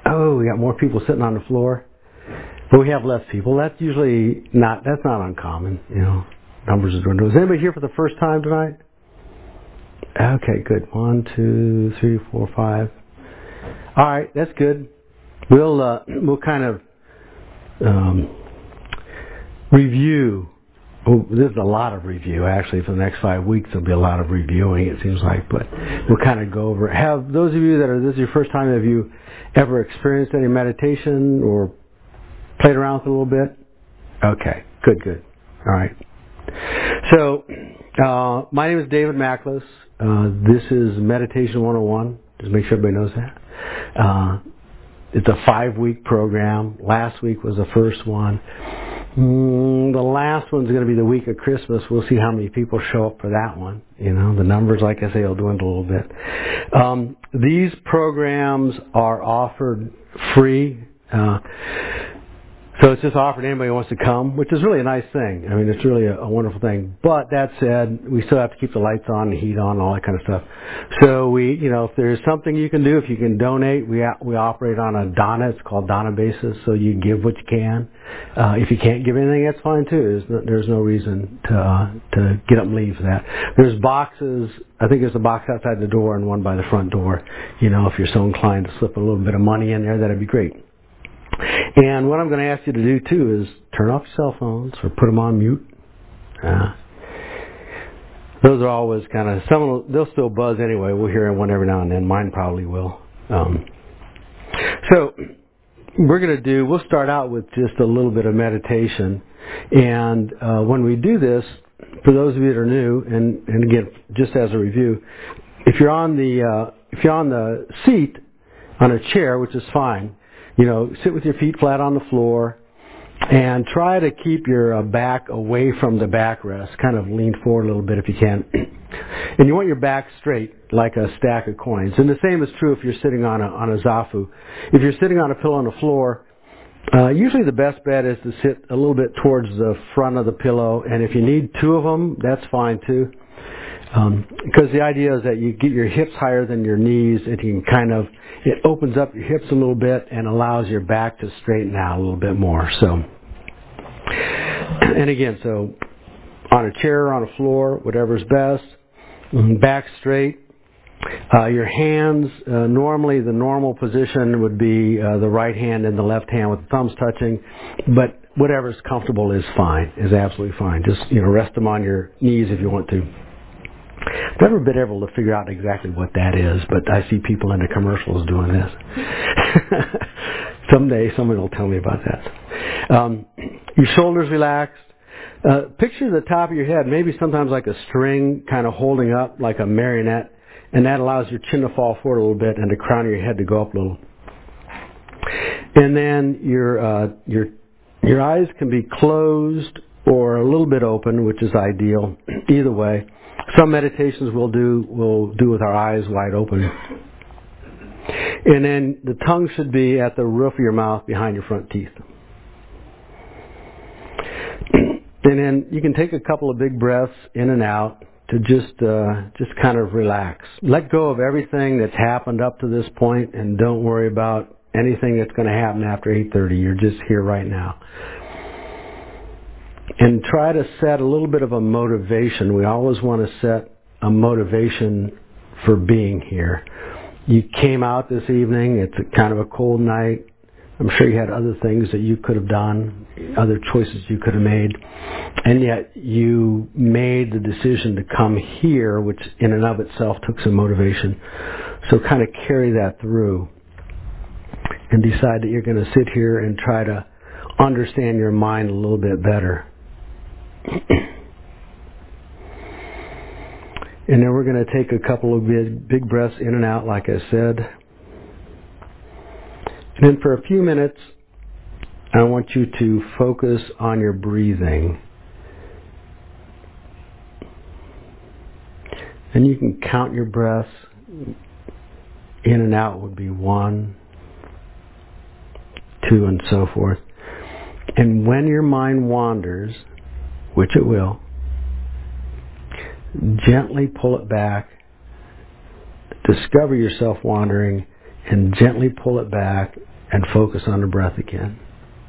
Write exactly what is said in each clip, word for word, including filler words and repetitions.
Oh, we got more people sitting on the floor. But we have less people. That's usually not, that's not uncommon, you know. Numbers are dwindling. Is anybody here for the first time tonight? Okay, good. One, two, three, four, five. All right, that's good. We'll, uh, we'll kind of, um, review. Oh, there's a lot of review, actually. For the next five weeks, there'll be a lot of reviewing, it seems like. But we'll kind of go over. Have those of you that are, this is your first time, have you ever experienced any meditation or played around with it a little bit? Okay, good, good. All right. So, uh, my name is David Macklis. Uh, this is Meditation one oh one. Just make sure everybody knows that. Uh, it's a five-week program. Last week was the first one. Mm, the last one's going to be the week of Christmas. We'll see how many people show up for that one. You know, the numbers, like I say, will dwindle a little bit. Um, these programs are offered free. Uh, So it's just offered to anybody who wants to come, which is really a nice thing. I mean, it's really a, a wonderful thing. But that said, we still have to keep the lights on, the heat on, all that kind of stuff. So we, you know, if there's something you can do, if you can donate, we we operate on a Donna. It's called Donna basis. So you give what you can. Uh, if you can't give anything, that's fine too. There's no, there's no reason to uh, to get up and leave for that. There's boxes. I think there's a box outside the door and one by the front door. You know, if you're so inclined to slip a little bit of money in there, that'd be great. And what I'm going to ask you to do too is turn off your cell phones or put them on mute. Uh, those are always kind of, some will, they'll still buzz anyway. We'll hear one every now and then. Mine probably will. Um, so we're going to do, we'll start out with just a little bit of meditation. And uh, when we do this, for those of you that are new, and, and again, just as a review, if you're on the uh, if you're on the seat, on a chair, which is fine, you know, sit with your feet flat on the floor and try to keep your uh, back away from the backrest. Kind of lean forward a little bit if you can. And you want your back straight like a stack of coins. And the same is true if you're sitting on a, on a zafu. If you're sitting on a pillow on the floor, uh, usually the best bet is to sit a little bit towards the front of the pillow. And if you need two of them, that's fine too. Um, because the idea is that you get your hips higher than your knees, and you can kind of, it opens up your hips a little bit and allows your back to straighten out a little bit more. So, and again, so on a chair or on a floor, whatever's best, back straight. Uh, your hands, uh, normally the normal position would be uh, the right hand and the left hand with the thumbs touching, but whatever's comfortable is fine, is absolutely fine. Just, you know, rest them on your knees if you want to. I've never been able to figure out exactly what that is, but I see people in the commercials doing this. Someday somebody will tell me about that. Um, your shoulders relaxed. Uh, picture the top of your head, maybe sometimes like a string kind of holding up like a marionette, and that allows your chin to fall forward a little bit and the crown of your head to go up a little. And then your uh, your your eyes can be closed or a little bit open, which is ideal. Either way. Some meditations we'll do, we'll do with our eyes wide open. And then the tongue should be at the roof of your mouth behind your front teeth. And then you can take a couple of big breaths in and out to just uh, just kind of relax. Let go of everything that's happened up to this point, and don't worry about anything that's going to happen after eight thirty. You're just here right now. And try to set a little bit of a motivation. We always want to set a motivation for being here. You came out this evening. It's a kind of a cold night. I'm sure you had other things that you could have done, other choices you could have made. And yet you made the decision to come here, which in and of itself took some motivation. So kind of carry that through and decide that you're going to sit here and try to understand your mind a little bit better. And then we're going to take a couple of big, big breaths in and out, like I said. And then for a few minutes, I want you to focus on your breathing. And you can count your breaths. In and out would be one, two, and so forth. And when your mind wanders, which it will, gently pull it back, discover yourself wandering, and gently pull it back, and focus on the breath again.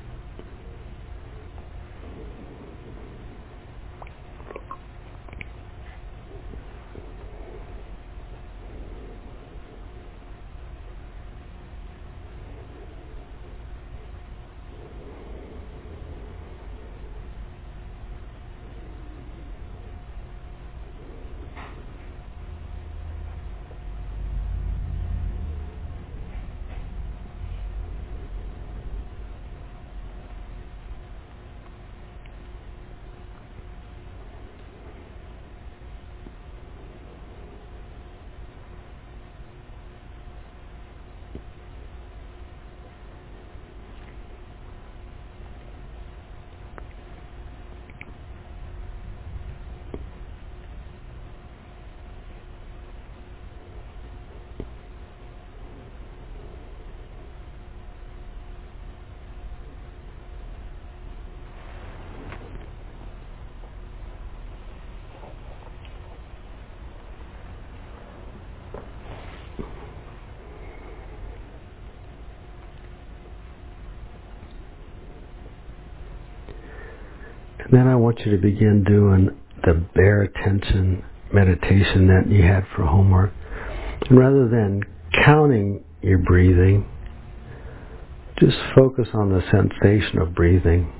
And then I want you to begin doing the bare attention meditation that you had for homework. And rather than counting your breathing, just focus on the sensation of breathing.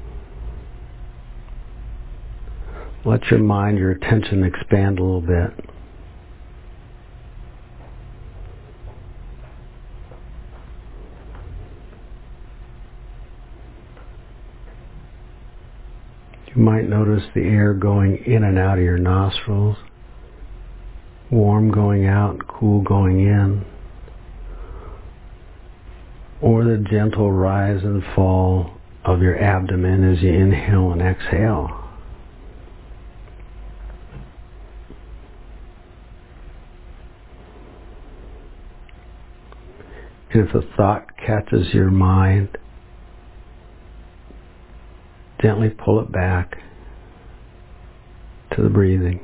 Let your mind, your attention expand a little bit. You might notice the air going in and out of your nostrils, warm going out, cool going in, or the gentle rise and fall of your abdomen as you inhale and exhale. And if a thought catches your mind, gently pull it back to the breathing.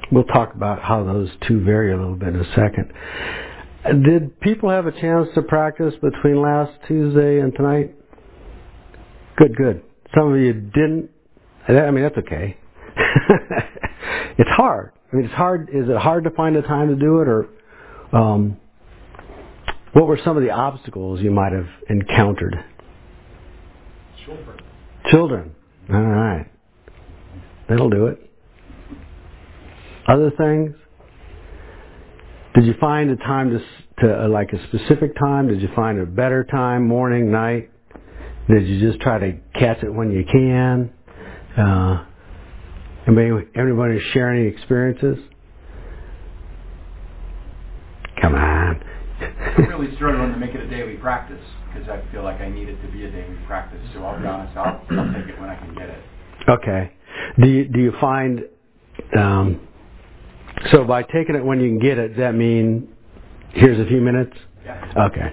we'll talk about how those two vary a little bit in a second. Did people have a chance to practice between last Tuesday and tonight? Good, good. Some of you didn't. I mean, that's okay. It's hard. I mean, it's hard. Is it hard to find the time to do it, or um, what were some of the obstacles you might have encountered? Children. Children. All right. That'll do it. Other things? Did you find a time to, to uh, like a specific time? Did you find a better time, morning, night? Did you just try to catch it when you can? Uh, anybody, everybody share any experiences? Come on. I'm really struggling to make it a daily practice because I feel like I need it to be a daily practice. So I'll be honest, I'll, I'll take it when I can get it. Okay. Do you, do you find... Um, So by taking it when you can get it, does that mean here's a few minutes? Yeah. Okay.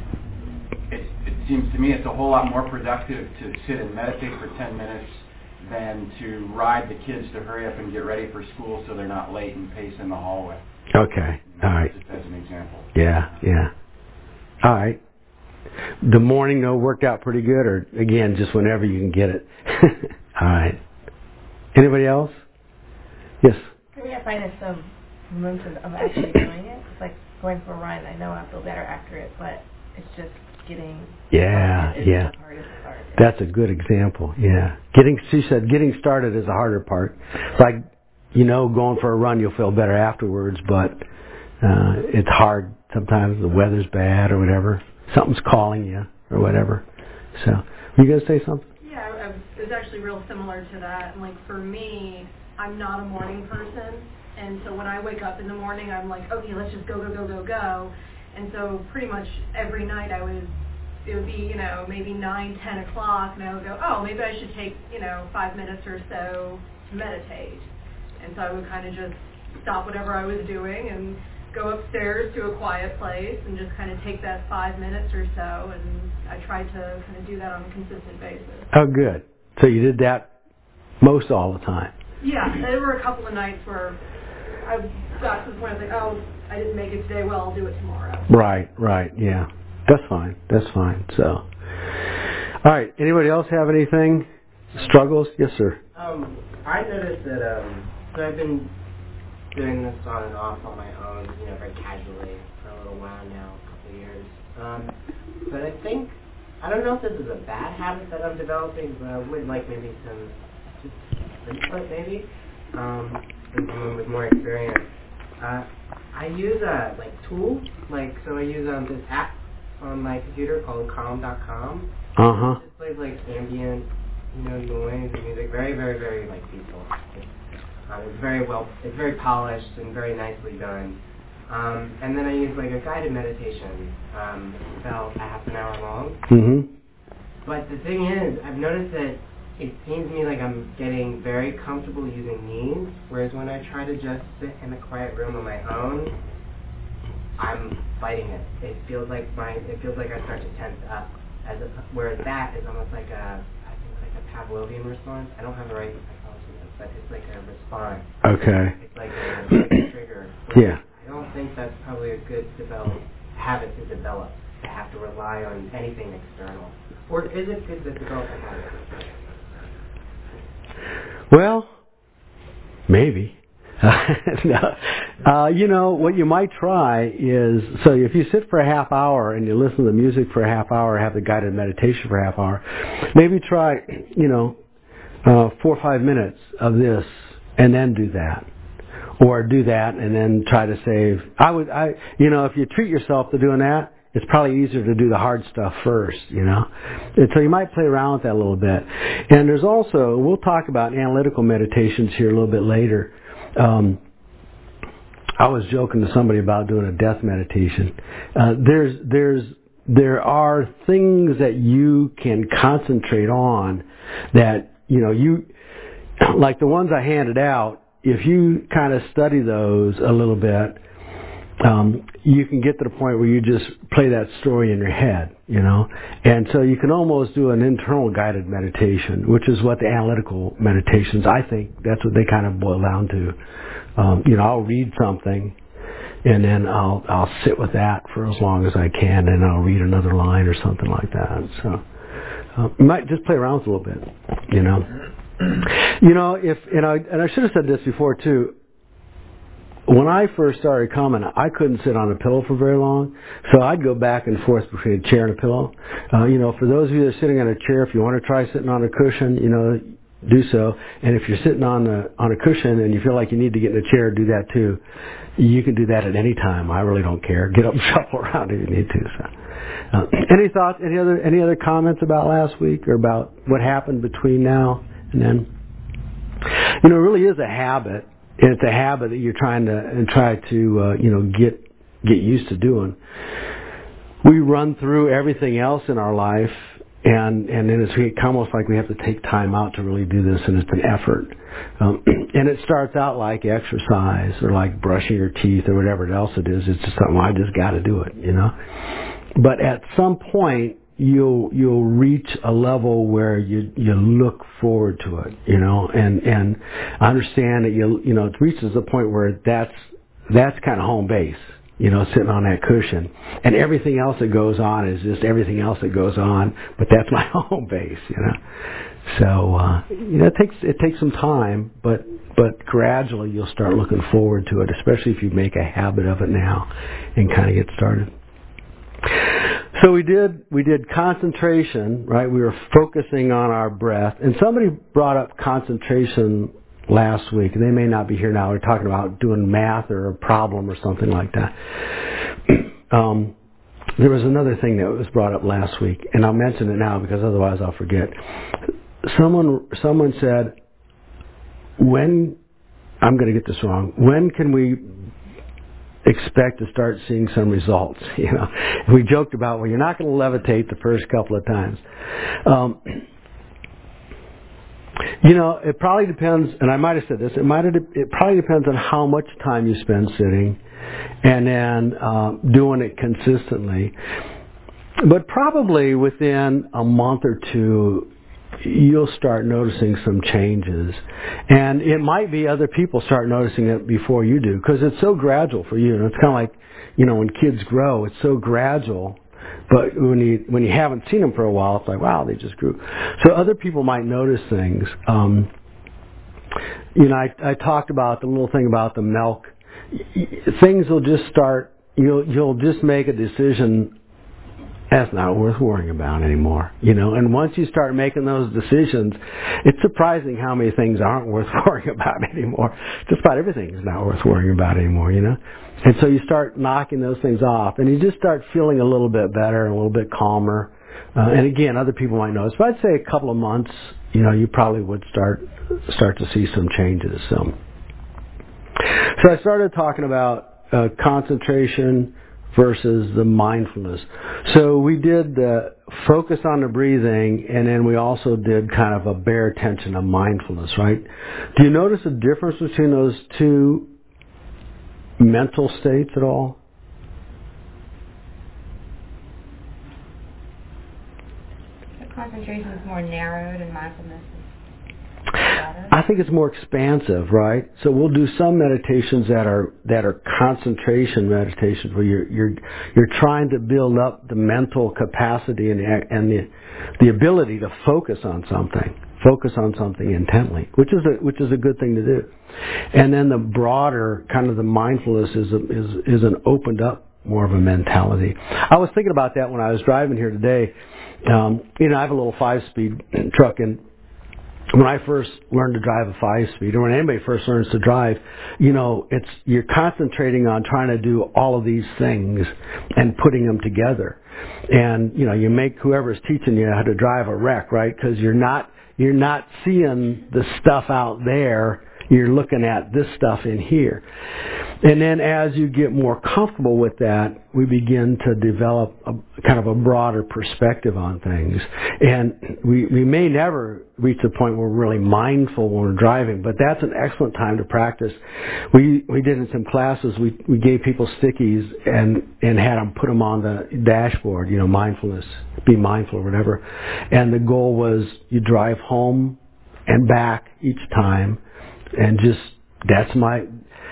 It, it seems to me it's a whole lot more productive to sit and meditate for ten minutes than to ride the kids to hurry up and get ready for school so they're not late and pace in the hallway. Okay. You know, all right. Just as an example. Yeah, yeah. All right. The morning, though, worked out pretty good, or again, just whenever you can get it? All right. Anybody else? Yes. For me, I find it's some momentum of actually doing it. It's like going for a run. I know I feel better after it, but it's just getting yeah, started is yeah. the hardest part. That's a good example. Yeah, getting. She said getting started is the harder part. It's like, you know, going for a run, you'll feel better afterwards, but uh, it's hard. Sometimes the weather's bad or whatever. Something's calling you or whatever. So, were you going to say something? Yeah, I, I, it was actually real similar to that. And like for me, I'm not a morning person, and so when I wake up in the morning, I'm like, okay, let's just go, go, go, go, go. And so pretty much every night I would, it would be, you know, maybe nine, ten o'clock, and I would go, oh, maybe I should take, you know, five minutes or so to meditate. And so I would kind of just stop whatever I was doing and go upstairs to a quiet place and just kind of take that five minutes or so, and I tried to kind of do that on a consistent basis. Oh, good. So you did that most all the time? Yeah, there were a couple of nights where I got to the point I was like, oh, I didn't make it today, well, I'll do it tomorrow. Right, right, yeah. That's fine, that's fine. So, all right, anybody else have anything? Struggles? Yes, sir. Um, I noticed that, um, so I've been doing this on and off on my own, you know, very casually for a little while now, a couple of years. Um, but I think, I don't know if this is a bad habit that I'm developing, but I would like maybe some just input maybe, um, from someone with more experience. Uh, I use uh, like tools, like so I use um, this app on my computer called calm dot com. Uh huh. It just plays like ambient, you know, noise and music, very, very, very like peaceful. Uh, it's very well, it's very polished and very nicely done. Um, and then I use like a guided meditation, um, about a half an hour long. Mm-hmm. But the thing is, I've noticed that it seems to me like I'm getting very comfortable using these, whereas when I try to just sit in a quiet room on my own, I'm fighting it. It feels like my, it feels like I start to tense up. As a, whereas that is almost like a, I think like a Pavlovian response. I don't have the right psychology, but it's like a response. Okay. It's like a, it's like a trigger. Yeah. I don't think that's probably a good develop, habit to develop, to have to rely on anything external. Or is it good to develop a habit? Well, maybe. no. uh, you know, what you might try is, so if you sit for a half hour and you listen to the music for a half hour, have the guided meditation for a half hour, maybe try, you know, uh, four or five minutes of this and then do that. Or do that and then try to save. I would, I, you know, if you treat yourself to doing that, it's probably easier to do the hard stuff first, you know. And so you might play around with that a little bit. And there's also, we'll talk about analytical meditations here a little bit later. Um, I was joking to somebody about doing a death meditation. Uh, there's, there's, there are things that you can concentrate on that, you know, you, like the ones I handed out, if you kind of study those a little bit, um, you can get to the point where you just play that story in your head, you know. And so you can almost do an internal guided meditation, which is what the analytical meditations, I think, that's what they kind of boil down to. Um, you know, I'll read something, and then I'll I'll sit with that for as long as I can, and I'll read another line or something like that. So uh, you might just play around with it a little bit, you know. You know, if and I and I should have said this before too. When I first started coming, I couldn't sit on a pillow for very long, so I'd go back and forth between a chair and a pillow. Uh, you know, for those of you that are sitting on a chair, if you want to try sitting on a cushion, you know, do so. And if you're sitting on a on a cushion and you feel like you need to get in a chair, do that too. You can do that at any time. I really don't care. Get up and shuffle around if you need to. So, uh, any thoughts? Any other any other comments about last week or about what happened between now and then? You know, it really is a habit. And it's a habit that you're trying to and try to uh, you know get get used to doing. We run through everything else in our life, and and then it's almost like we have to take time out to really do this, and it's an effort. Um, and it starts out like exercise or like brushing your teeth or whatever else it is. It's just something I just got to do it, you know. But at some point, you'll you'll reach a level where you you look forward to it, you know, and and understand that you you know it reaches a point where that's that's kind of home base, you know, sitting on that cushion, and everything else that goes on is just everything else that goes on, but that's my home base, you know. So uh, you know, it takes it takes some time, but but gradually you'll start looking forward to it, especially if you make a habit of it now and kind of get started. So we did we did concentration, right? We were focusing on our breath. And somebody brought up concentration last week, and they may not be here now. We're talking about doing math or a problem or something like that. um, there was another thing that was brought up last week, and I'll mention it now because otherwise I'll forget. Someone someone said, when, I'm going to get this wrong, when can we expect to start seeing some results? You know, we joked about, well, you're not going to levitate the first couple of times. Um, you know, it probably depends, and I might have said this, it might have, it probably depends on how much time you spend sitting and then uh, doing it consistently. But probably within a month or two, you'll start noticing some changes. And it might be other people start noticing it before you do, because it's so gradual for you. And it's kind of like, you know, when kids grow, it's so gradual. But when you when you haven't seen them for a while, it's like, wow, they just grew. So other people might notice things. Um, you know, I, I talked about the little thing about the milk. Things will just start, you'll you'll just make a decision, that's not worth worrying about anymore, you know. And once you start making those decisions, it's surprising how many things aren't worth worrying about anymore. Just about everything is not worth worrying about anymore, you know. And so you start knocking those things off, and you just start feeling a little bit better and a little bit calmer. Uh, and again, other people might notice, but I'd say a couple of months, you know, you probably would start start to see some changes. So, so I started talking about uh, concentration versus the mindfulness. So we did the focus on the breathing, and then we also did kind of a bare attention of mindfulness, right? Do you notice a difference between those two mental states at all? The concentration is more narrowed and mindfulness is I think it's more expansive, right? So we'll do some meditations that are that are concentration meditations where you're you're you're trying to build up the mental capacity and the, and the the ability to focus on something, focus on something intently, which is a which is a good thing to do. And then the broader kind of the mindfulness is a, is is an opened up more of a mentality. I was thinking about that when I was driving here today. Um, you know, I have a little five-speed truck, and when I first learned to drive a five-speed, or when anybody first learns to drive, you know, it's you're concentrating on trying to do all of these things and putting them together. And, you know, you make whoever's teaching you how to drive a wreck, right? Because you're not you're not seeing the stuff out there you're looking at this stuff in here. And then as you get more comfortable with that, we begin to develop a kind of a broader perspective on things. And we, we may never reach the point where we're really mindful when we're driving, but that's an excellent time to practice. We we did in some classes, we, we gave people stickies and, and had them put them on the dashboard, you know, mindfulness, be mindful or whatever. And the goal was you drive home and back each time, and just, that's my...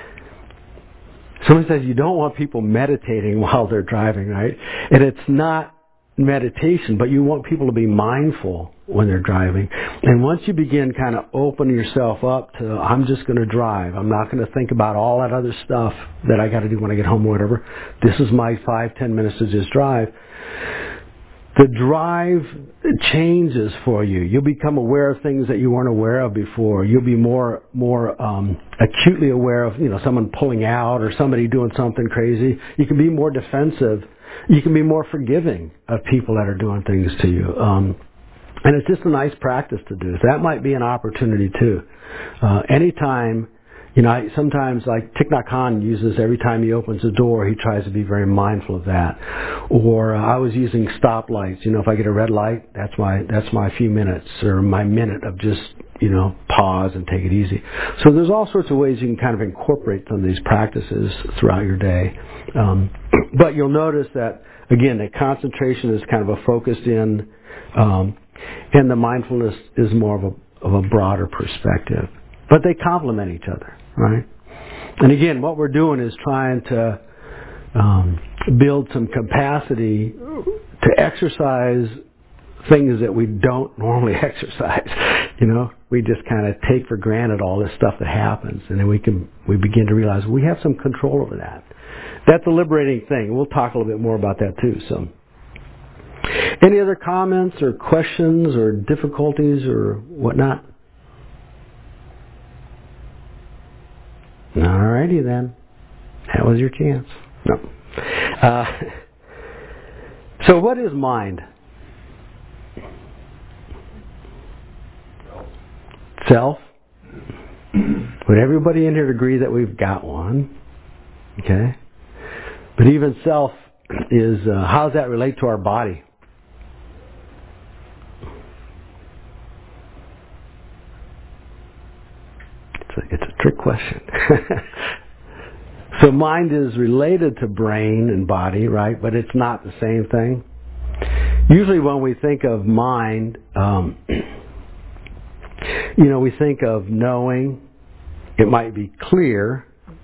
Someone says you don't want people meditating while they're driving, right? And it's not meditation, but you want people to be mindful when they're driving. And once you begin kind of opening yourself up to, I'm just going to drive. I'm not going to think about all that other stuff that I got to do when I get home or whatever. This is my five, ten minutes to just drive. The drive changes for you. You'll become aware of things that you weren't aware of before. You'll be more more um, acutely aware of, you know, someone pulling out or somebody doing something crazy. You can be more defensive. You can be more forgiving of people that are doing things to you. Um, and it's just a nice practice to do. So that might be an opportunity too. Uh, anytime. You know, I, sometimes, like Thich Nhat Hanh uses, every time he opens a door, he tries to be very mindful of that. Or uh, I was using stoplights. You know, if I get a red light, that's my that's my few minutes or my minute of just, you know, pause and take it easy. So there's all sorts of ways you can kind of incorporate some of these practices throughout your day. Um, but you'll notice that, again, the concentration is kind of a focused in, um, and the mindfulness is more of a of a broader perspective. But they complement each other, right? And again, what we're doing is trying to um, build some capacity to exercise things that we don't normally exercise. You know, we just kind of take for granted all this stuff that happens, and then we can we begin to realize we have some control over that. That's a liberating thing. We'll talk a little bit more about that too. So, any other comments or questions or difficulties or whatnot? Alrighty then. That was your chance. No. Uh, so what is mind? Self. Would everybody in here agree that we've got one? Okay. But even self is, uh, how does that relate to our body? It's a, it's a trick question. So mind is related to brain and body, right? But it's not the same thing. Usually when we think of mind, um, you know, we think of knowing. It might be clear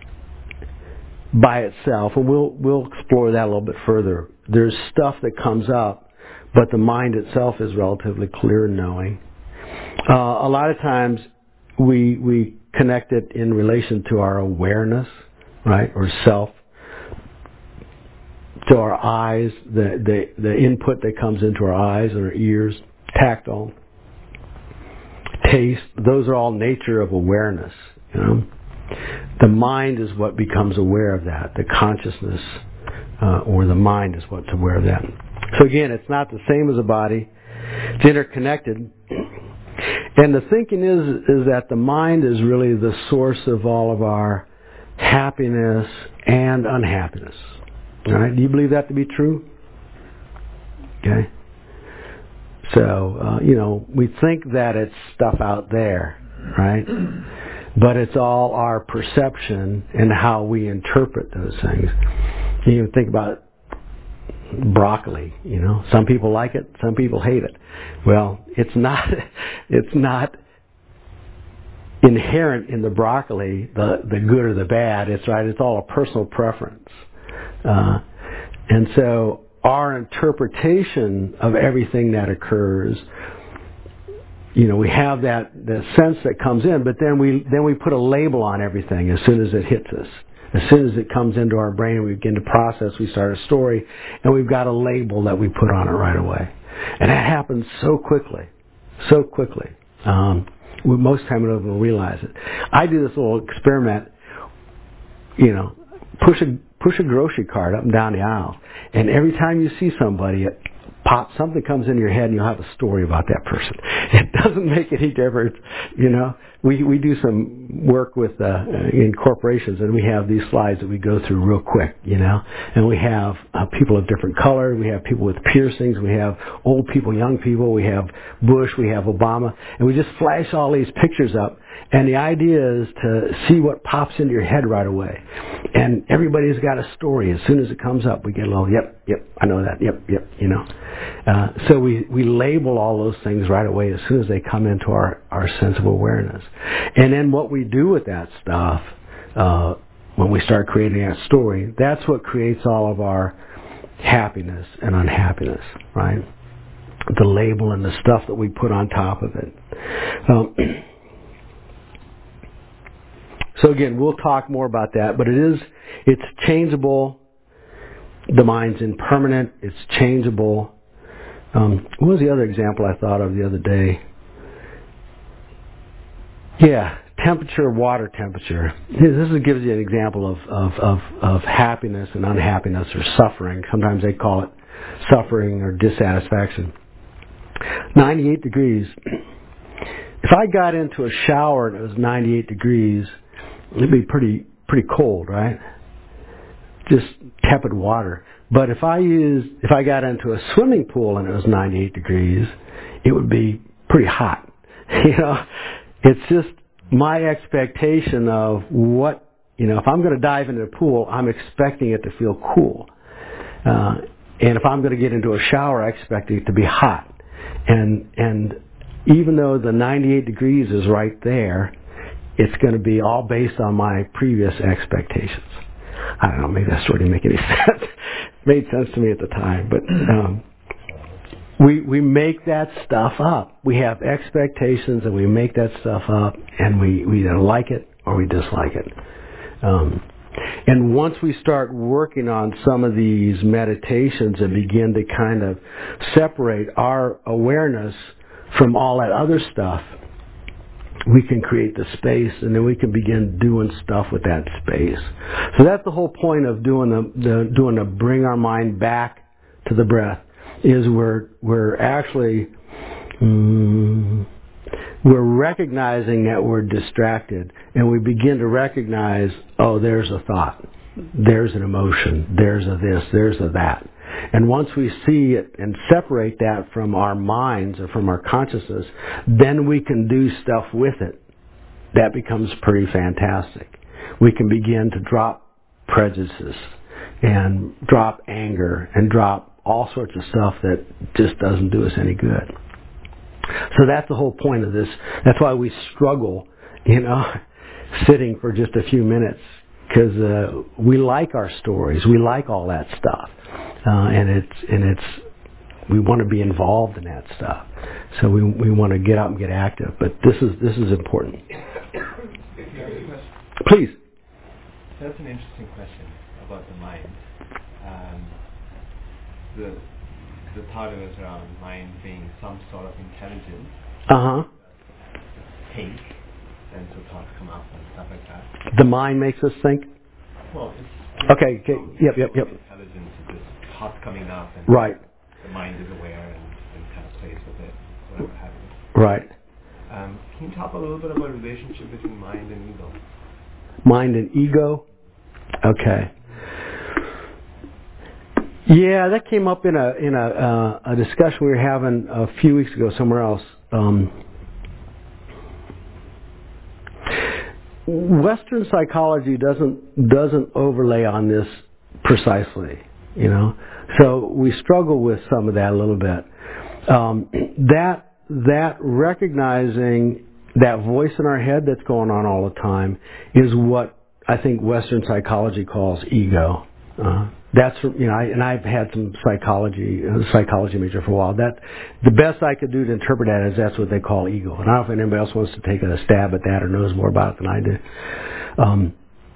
by itself, and we'll we'll explore that a little bit further. There's stuff that comes up, but the mind itself is relatively clear in knowing. Uh, a lot of times we we connect it in relation to our awareness, right, or self, to our eyes, the, the, the input that comes into our eyes and our ears, tactile, taste, those are all nature of awareness, you know. The mind is what becomes aware of that. The consciousness uh, or the mind is what's aware of that. So again, it's not the same as the body. It's interconnected. And the thinking is is that the mind is really the source of all of our happiness and unhappiness. All right? Do you believe that to be true? Okay. So, uh, you know, we think that it's stuff out there, right? But it's all our perception and how we interpret those things. You even think about broccoli, you know. Some people like it, some people hate it. Well, it's not it's not inherent in the broccoli, the the good or the bad. It's right, it's all a personal preference. Uh, and so our interpretation of everything that occurs, you know, we have that the sense that comes in, but then we then we put a label on everything as soon as it hits us. As soon as it comes into our brain, we begin to process, we start a story, and we've got a label that we put on it right away. And that happens so quickly, so quickly. Um, we, most time we don't even realize it. I do this little experiment, you know, push a push a grocery cart up and down the aisle, and every time you see somebody, pop, something comes into your head and you'll have a story about that person. It doesn't make any difference, you know. We we do some work with uh, in corporations, and we have these slides that we go through real quick, you know. And we have uh, people of different color. We have people with piercings. We have old people, young people. We have Bush. We have Obama. And we just flash all these pictures up. And the idea is to see what pops into your head right away. And everybody's got a story. As soon as it comes up, we get a little, yep, yep, I know that, yep, yep, you know. Uh, so we, we label all those things right away as soon as they come into our, our sense of awareness. And then what we do with that stuff, uh, when we start creating that story, that's what creates all of our happiness and unhappiness, right? The label and the stuff that we put on top of it. Um, So again, we'll talk more about that, but it is, it's changeable. The mind's impermanent. It's changeable. Um, what was the other example I thought of the other day? Yeah, temperature, water temperature. This is, gives you an example of, of, of, of happiness and unhappiness or suffering. Sometimes they call it suffering or dissatisfaction. ninety-eight degrees. If I got into a shower and it was ninety-eight degrees, it'd be pretty pretty cold, right? Just tepid water. But if I used, if I got into a swimming pool and it was ninety-eight degrees, it would be pretty hot. You know, it's just my expectation of what, you know, if I'm going to dive into a pool, I'm expecting it to feel cool. Uh, and if I'm going to get into a shower, I expect it to be hot. And and even though the ninety-eight degrees is right there, it's going to be all based on my previous expectations. I don't know, maybe that story didn't make any sense. It made sense to me at the time, but um, we we make that stuff up. We have expectations, and we make that stuff up, and we, we either like it or we dislike it. Um, and once we start working on some of these meditations and begin to kind of separate our awareness from all that other stuff, we can create the space, and then we can begin doing stuff with that space. So that's the whole point of doing the, the doing the bring our mind back to the breath. Is we're we're actually um, we're recognizing that we're distracted, and we begin to recognize, oh, there's a thought, there's an emotion, there's a this, there's a that. And once we see it and separate that from our minds or from our consciousness, then we can do stuff with it. That becomes pretty fantastic. We can begin to drop prejudices and drop anger and drop all sorts of stuff that just doesn't do us any good. So that's the whole point of this. That's why we struggle, you know, sitting for just a few minutes, because uh, we like our stories. We like all that stuff. Uh, and it's and it's we want to be involved in that stuff, so we we want to get out and get active. But this is this is important. Please. That's an interesting question about the mind. Um, the the thought is around mind being some sort of intelligence. Uh huh. Think, and so thoughts come up and stuff like that. The mind makes us think. Well, it's okay. Okay. Yep. Yep. Yep. Intelligence is this thoughts coming up, and right. The mind is aware and, and kind of plays with it, whatever happens. Right. Um, can you talk a little bit about the relationship between mind and ego? Mind and ego? Okay. Yeah, that came up in a in a uh, a discussion we were having a few weeks ago somewhere else. Um, Western psychology doesn't doesn't overlay on this precisely, you know. So we struggle with some of that a little bit. Um, that that recognizing that voice in our head that's going on all the time is what I think Western psychology calls ego. Uh, that's you know, I, and I've had some psychology uh, psychology major for a while. That the best I could do to interpret that is that's what they call ego. And I don't know if anybody else wants to take a stab at that or knows more about it than I do. Um,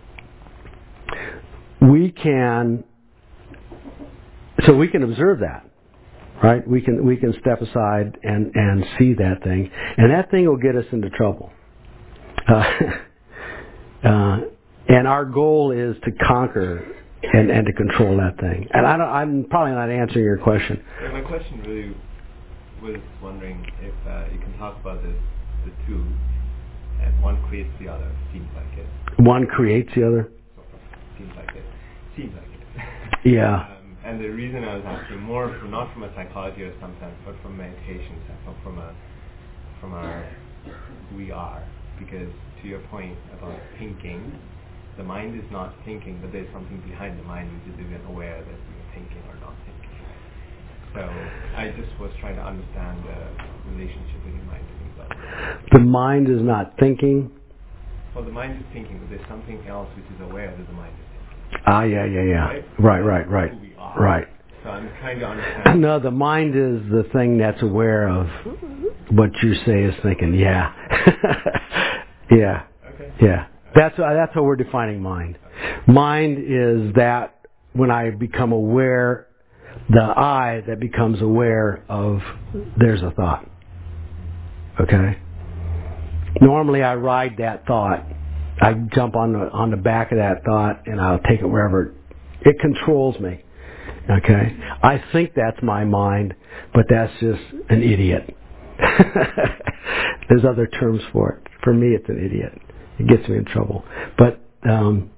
we can, so we can observe that, right? We can we can step aside and and see that thing, and that thing will get us into trouble. Uh, uh, and our goal is to conquer and, and to control that thing. And I don't, I'm probably not answering your question. Yeah, my question really was wondering if uh, you can talk about this, the two, and one creates the other, seems like it. One creates the other? Seems like it. Seems like it. Yeah. um, and the reason I was asking more, from, not from a psychology or some sense, but from meditation, from, from a from our who we are. Because to your point about thinking, the mind is not thinking, but there's something behind the mind which is even aware that you're thinking or not thinking. So I just was trying to understand the relationship between mind and things. The mind is not thinking. Well, the mind is thinking, but there's something else which is aware that the mind is thinking. Ah, yeah, yeah, yeah. Right, right, right, right. Who we are. Right. So I'm trying to understand. No, the mind is the thing that's aware of what you say is thinking. Yeah. yeah. Okay. Yeah. That's that's how we're defining mind. Mind is that when I become aware, the I that becomes aware of there's a thought. Okay? Normally I ride that thought. I jump on the on the back of that thought and I'll take it wherever. It controls me. Okay? I think that's my mind, but that's just an idiot. There's other terms for it. For me, it's an idiot. It gets me in trouble. But um,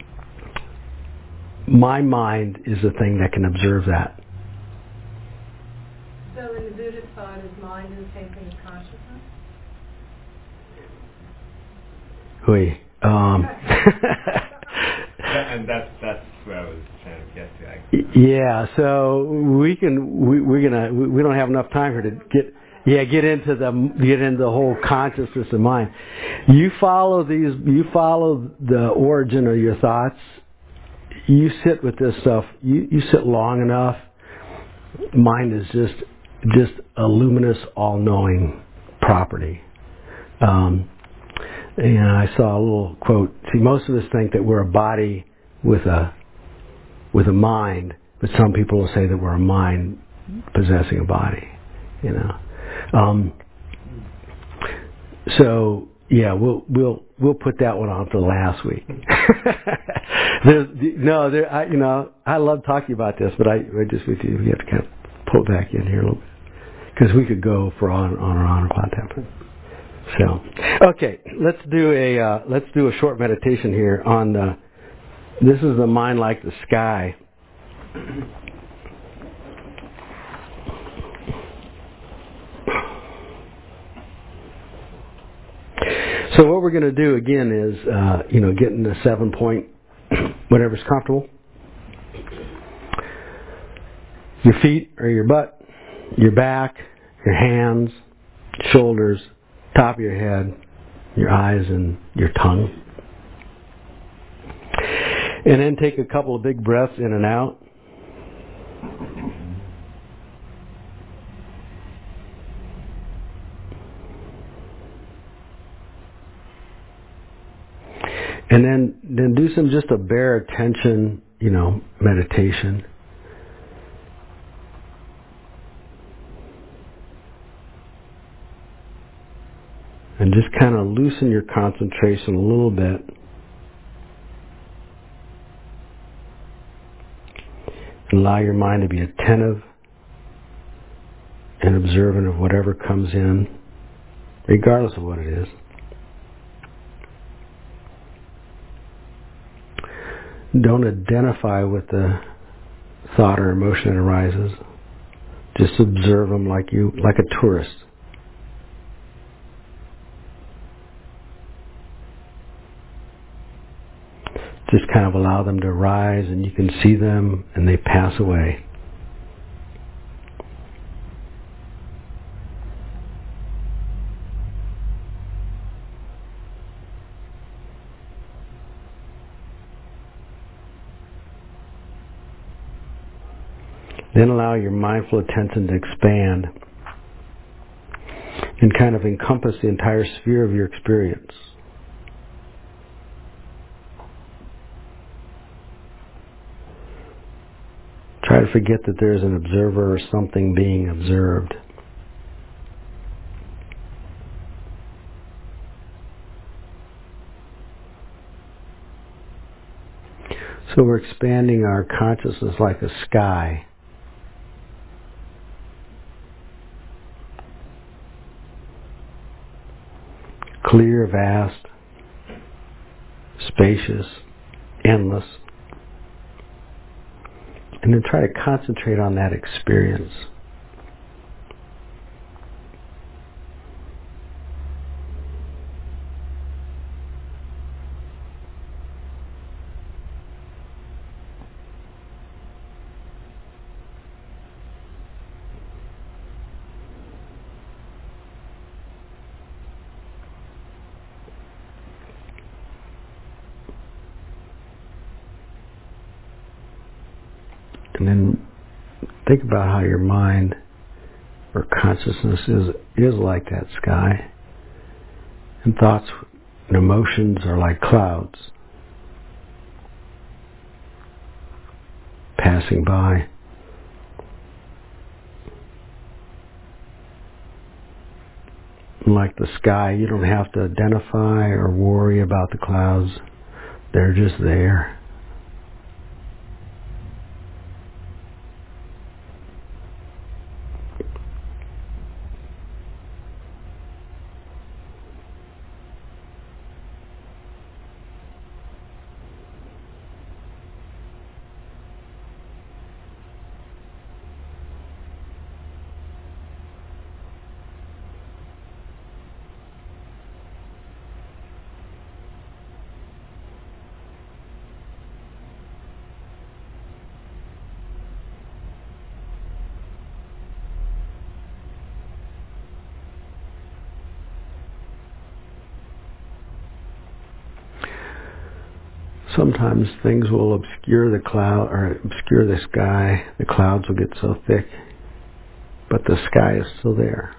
my mind is the thing that can observe that. So in the Buddhist thought, is mind the same thing as consciousness? Hui. Um, and that's that's where I was trying to get to. Actually. Yeah. So we can we, we're gonna we, we don't have enough time here to get. Yeah, get into the get into the whole consciousness of mind. You follow these. You follow the origin of your thoughts. You sit with this stuff. You you sit long enough. Mind is just just a luminous, all-knowing property. Um, and I saw a little quote. See, most of us think that we're a body with a with a mind, but some people will say that we're a mind possessing a body. You know. Um, so yeah, we'll we'll we'll put that one on for last week. There's, no, there, I, you know, I love talking about this, but I, I just with you, we have to kind of pull back in here a little bit because we could go for on on and on about that. So okay, let's do a uh, let's do a short meditation here on the. This is the mind like the sky. So what we're going to do again is, uh, you know, get in the seven point, whatever's comfortable. Your feet or your butt, your back, your hands, shoulders, top of your head, your eyes and your tongue. And then take a couple of big breaths in and out. And then, then do some just a bare attention, you know, meditation. And just kind of loosen your concentration a little bit. And allow your mind to be attentive and observant of whatever comes in, regardless of what it is. Don't identify with the thought or emotion that arises. Just observe them like you, like a tourist. Just kind of allow them to arise, and you can see them, and they pass away. Then allow your mindful attention to expand and kind of encompass the entire sphere of your experience. Try to forget that there's an observer or something being observed. So we're expanding our consciousness like a sky. Clear, vast, spacious, endless. And then try to concentrate on that experience. And then think about how your mind or consciousness is is like that sky. And thoughts and emotions are like clouds passing by. And like the sky, you don't have to identify or worry about the clouds. They're just there. Sometimes things will obscure the cloud or obscure the sky. The clouds will get so thick, but the sky is still there.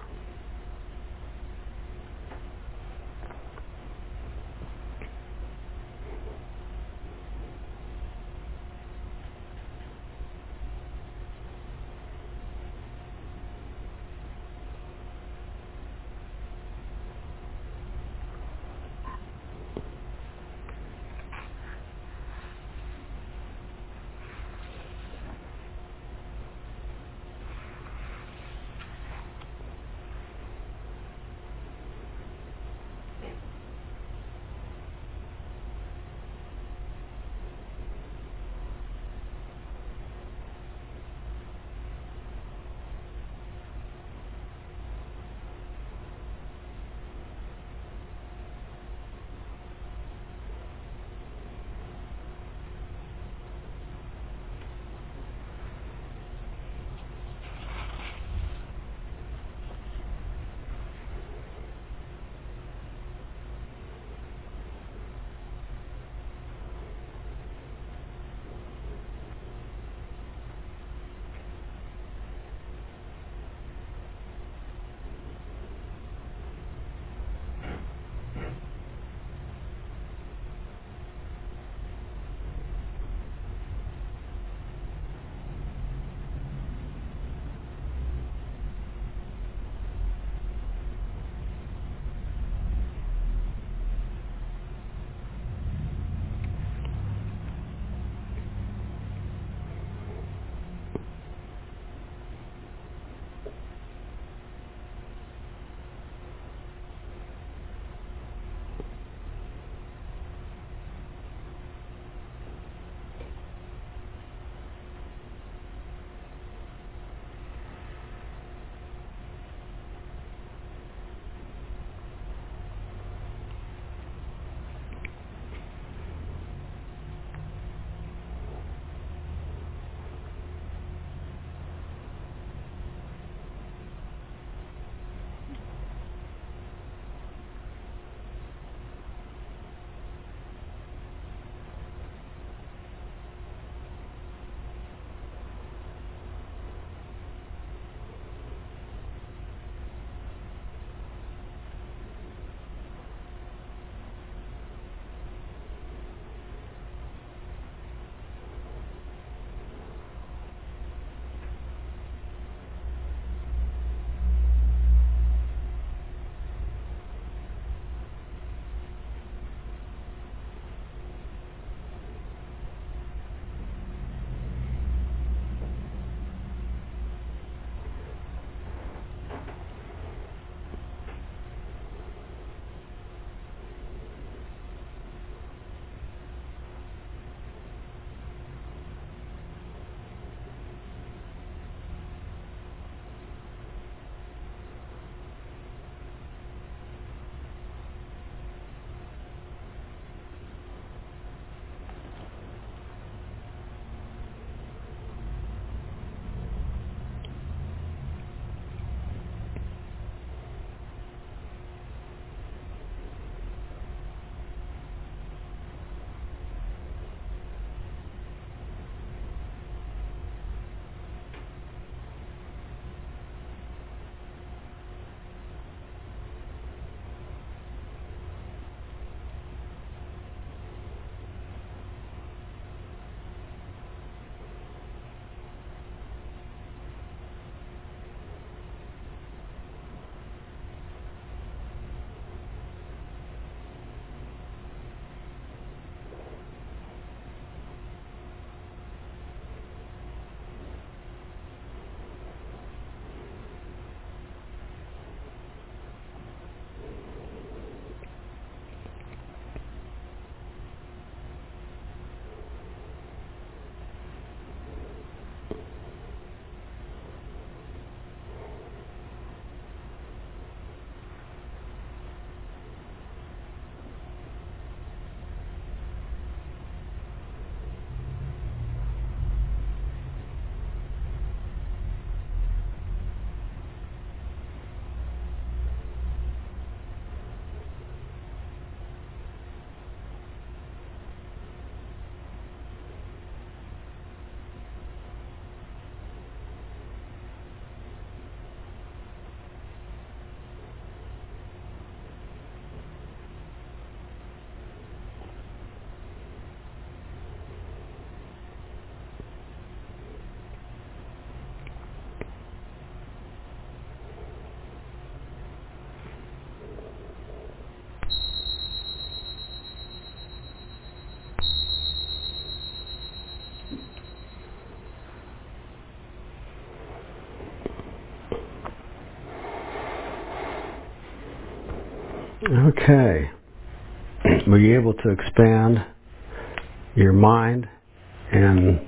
Okay. Were you able to expand your mind and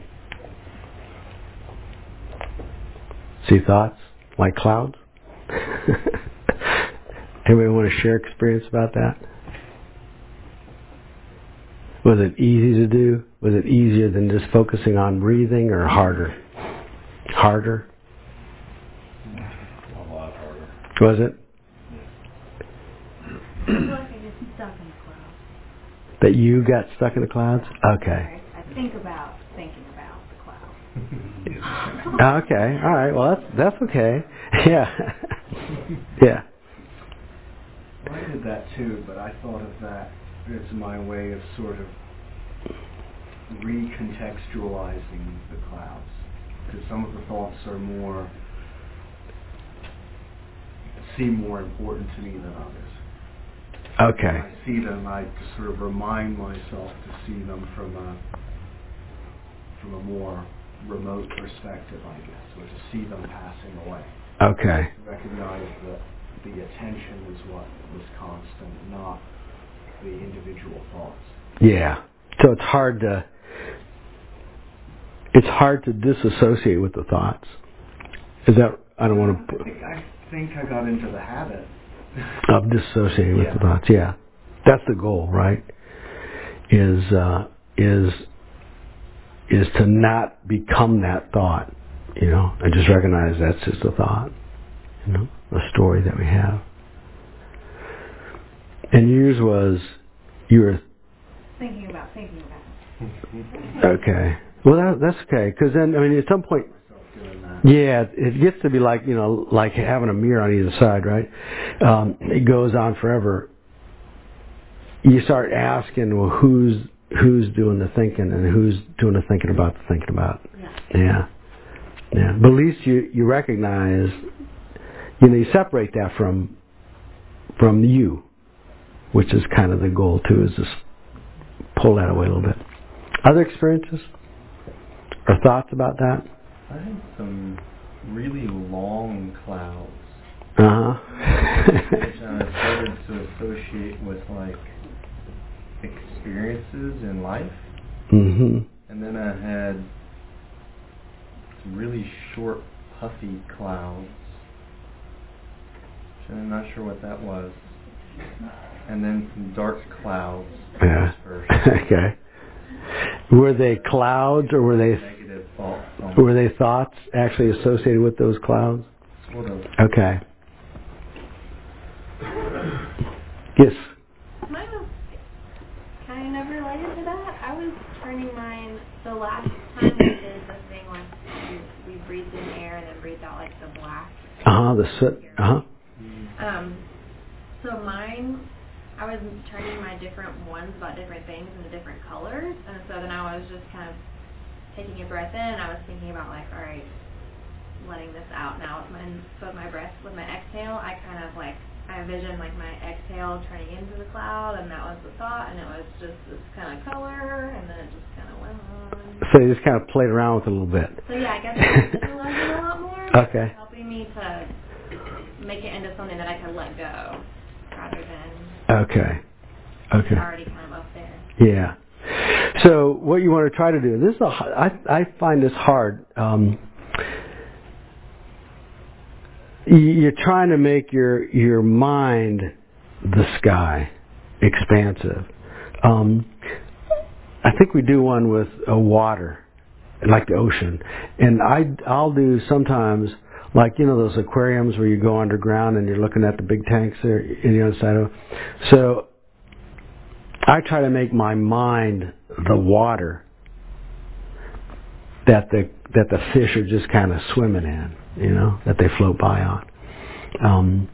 see thoughts like clouds? Anybody want to share experience about that? Was it easy to do? Was it easier than just focusing on breathing, or harder? Harder? A lot harder. Was it? I feel like I get stuck in the clouds. That you got stuck in the clouds? Okay. I think about thinking about the clouds. Okay. All right. Well, that's that's okay. Yeah. Yeah. Well, I did that too, but I thought of that as my way of sort of recontextualizing the clouds, because some of the thoughts are more seem more important to me than others. Okay. When I see them, I just sort of remind myself to see them from a from a more remote perspective, I guess, or to see them passing away. Okay. To recognize that the attention is what was constant, not the individual thoughts. Yeah. So it's hard to it's hard to disassociate with the thoughts. Is that I don't want to I think I, think I got into the habit of disassociating with yeah. the thoughts. Yeah. That's the goal, right? Is uh, is is to not become that thought, you know, and just recognize that's just a thought, you know, a story that we have. And yours was, you were Thinking about thinking about. okay. Well, that, that's okay, because then I mean, at some point, yeah, it gets to be like you know, like having a mirror on either side, right? Um, it goes on forever. You start asking, well, who's who's doing the thinking and who's doing the thinking about the thinking about? Yeah. Yeah, yeah. But at least you you recognize, you know, you separate that from from you, which is kind of the goal too, is just pull that away a little bit. Other experiences or thoughts about that? I had some really long clouds, Uh-huh. which I started to associate with like experiences in life. Mm-hmm. And then I had some really short, puffy clouds, which I'm not sure what that was. And then some dark clouds. Yeah. Okay. Were they clouds or were they Negative thoughts. were they thoughts actually associated with those clouds? Sort of. Okay. Yes. Mine was kind of related to that. I was turning mine, the last time we did the thing like we, we breathed in air and then breathed out like the black. Uh-huh, the soot. Uh-huh. Um, so mine, I was turning my different ones about different things into different colors, and so then I was just kind of taking a breath in, and I was thinking about like, all right, letting this out now with my, with my breath, with my exhale, I kind of like, I envisioned like my exhale turning into the cloud, and that was the thought, and it was just this kind of color, and then it just kind of went on. So you just kind of played around with it a little bit. So yeah, I guess I visualized it a lot more. Okay. Helping me to make it into something that I could let go, rather than Okay. Okay. already kind of up there. Yeah. So what you want to try to do, this is a, I, I find this hard. Um, you're trying to make your your mind the sky, expansive. Um, I think we do one with uh, water, like the ocean, and I I'll do sometimes like you know those aquariums where you go underground and you're looking at the big tanks there in the other side of it. So I try to make my mind the water that the that the fish are just kind of swimming in, you know, that they float by on. Um,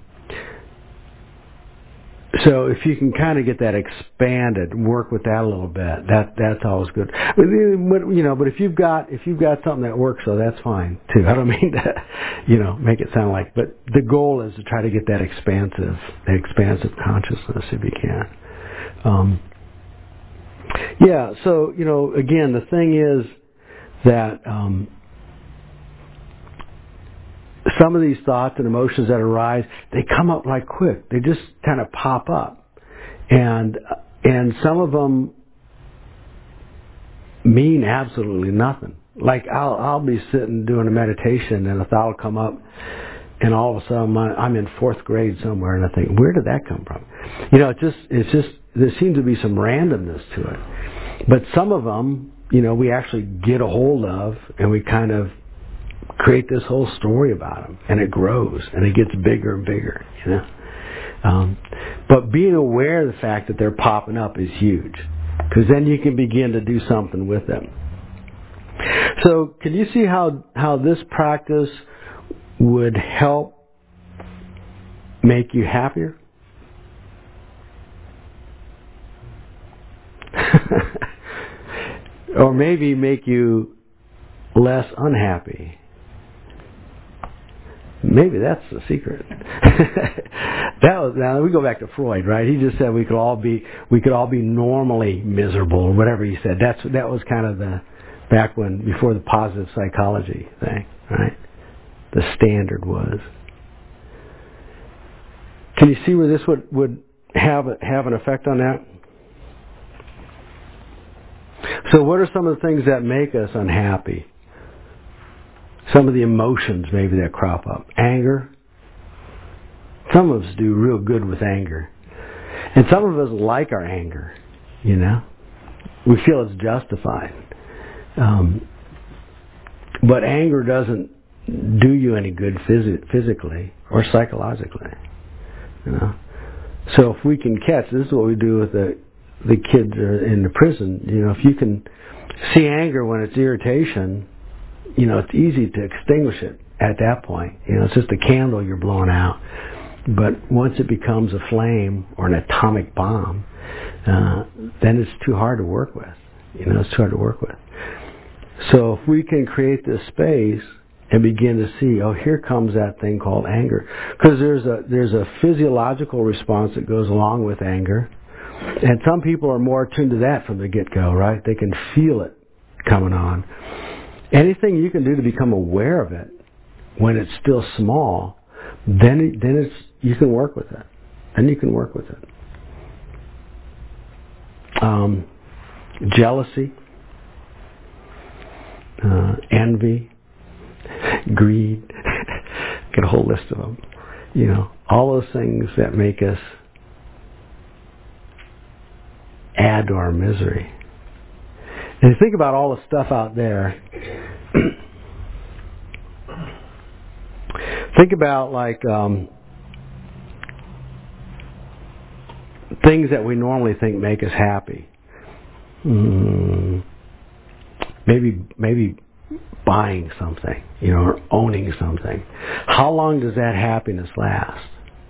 so if you can kind of get that expanded, work with that a little bit. That that's always good. But, you know, but if you've got if you've got something that works, so that's fine too. I don't mean to, you know, make it sound like. But the goal is to try to get that expansive, that expansive consciousness if you can. Um, yeah. So you know, again, the thing is that um, some of these thoughts and emotions that arise, they come up like quick. They just kind of pop up. And and some of them mean absolutely nothing. Like I'll I'll be sitting doing a meditation and a thought will come up, and all of a sudden I'm in fourth grade somewhere, and I think, where did that come from? You know, it just it's just there seems to be some randomness to it. But some of them, you know, we actually get a hold of, and we kind of create this whole story about them, and it grows and it gets bigger and bigger. You know, um, but being aware of the fact that they're popping up is huge, because then you can begin to do something with them. So, can you see how how this practice would help make you happier? Or maybe make you less unhappy. Maybe that's the secret. That was, now we go back to Freud, right? He just said we could all be we could all be normally miserable, or whatever he said. That's that was kind of the back when before the positive psychology thing, right? The standard was. Can you see where this would would have a, have an effect on that? So, what are some of the things that make us unhappy? Some of the emotions maybe that crop up. Anger. Some of us do real good with anger. And some of us like our anger, you know. We feel it's justified. Um, but anger doesn't do you any good phys- physically or psychologically, you know. So if we can catch, this is what we do with the the kids in the prison, you know, if you can see anger when it's irritation, you know, it's easy to extinguish it at that point. You know, it's just a candle you're blowing out. But once it becomes a flame or an atomic bomb, uh, then it's too hard to work with. You know, it's too hard to work with. So if we can create this space and begin to see, oh, here comes that thing called anger. Because there's a there's a physiological response that goes along with anger. And some people are more attuned to that from the get-go, right? They can feel it coming on. Anything you can do to become aware of it when it's still small, then it, then it's you can work with it. Then you can work with it. Um, jealousy, uh, envy, greed, get a whole list of them. You know, all those things that make us add to our misery. And you think about all the stuff out there. Think about like um, things that we normally think make us happy. Mm, maybe maybe buying something, you know, or owning something. How long does that happiness last?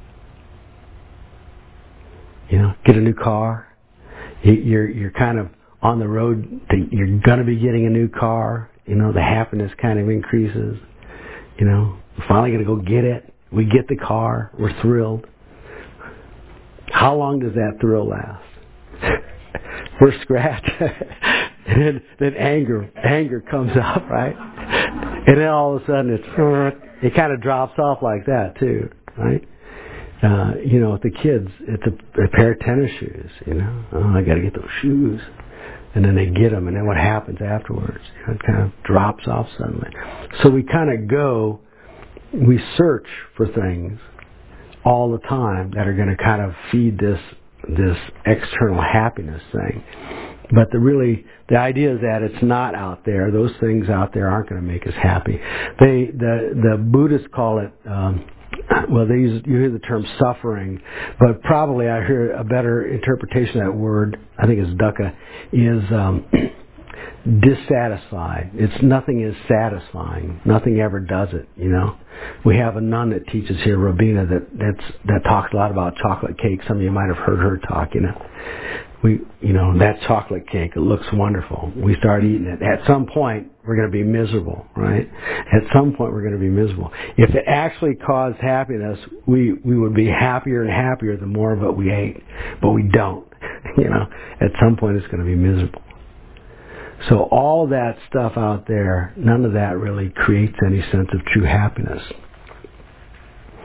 You know, get a new car. You're you're kind of on the road to, you're going to be getting a new car. You know, the happiness kind of increases. You know, we're finally going to go get it. We get the car. We're thrilled. How long does that thrill last? First scratch. And then, then anger anger comes up, right? And then all of a sudden it's it kind of drops off like that too, right? Uh, you know, with the kids, it's a, a pair of tennis shoes, you know. Oh, I got to get those shoes. And then they get them, and then what happens afterwards? You know, it kind of drops off suddenly. So we kind of go, we search for things all the time that are going to kind of feed this this external happiness thing. But the really, the idea is that it's not out there. Those things out there aren't going to make us happy. They, the the Buddhists call it. Um, Well, they use, you hear the term suffering, but probably I hear a better interpretation of that word, I think it's dukkha, is um, dissatisfied. It's nothing is satisfying. Nothing ever does it, you know. We have a nun that teaches here, Robina, that that's, that talks a lot about chocolate cake. Some of you might have heard her talk, you know. We, you know, that chocolate cake, it looks wonderful. We start eating it. At some point, we're going to be miserable, right? At some point, we're going to be miserable. If it actually caused happiness, we, we would be happier and happier the more of it we ate. But we don't. You know, at some point, it's going to be miserable. So all that stuff out there, none of that really creates any sense of true happiness.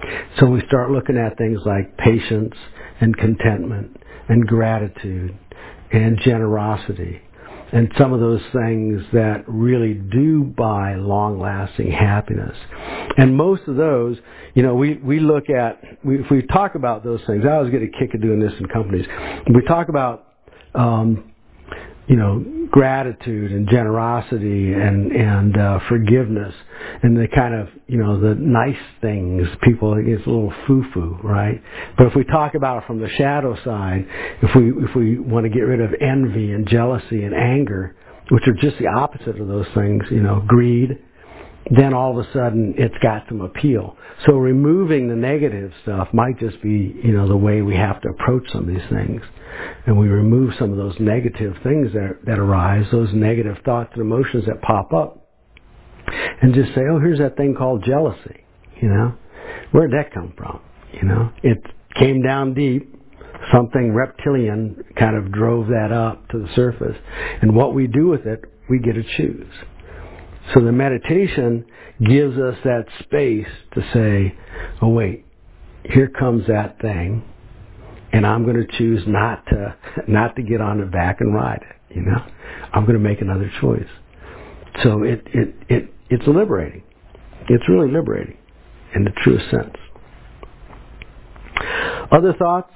So we start looking at things like patience and contentment and gratitude and generosity and some of those things that really do buy long-lasting happiness. And most of those, you know, we, we look at, we, if we talk about those things, I always get a kick of doing this in companies. We talk about, um, you know, gratitude and generosity and, and uh, forgiveness and the kind of, you know, the nice things. People, it's a little foo-foo, right? But if we talk about it from the shadow side, if we if we want to get rid of envy and jealousy and anger, which are just the opposite of those things, you know, greed, then all of a sudden it's got some appeal. So removing the negative stuff might just be, you know, the way we have to approach some of these things. And we remove some of those negative things that, that arise, those negative thoughts and emotions that pop up, and just say, oh, here's that thing called jealousy, you know. Where'd that come from? You know, it came down deep. Something reptilian kind of drove that up to the surface. And what we do with it, we get to choose. So the meditation gives us that space to say, oh wait, here comes that thing, and I'm going to choose not to not to get on the back and ride it. You know, I'm going to make another choice. So it it it it's liberating. It's really liberating in the truest sense. Other thoughts,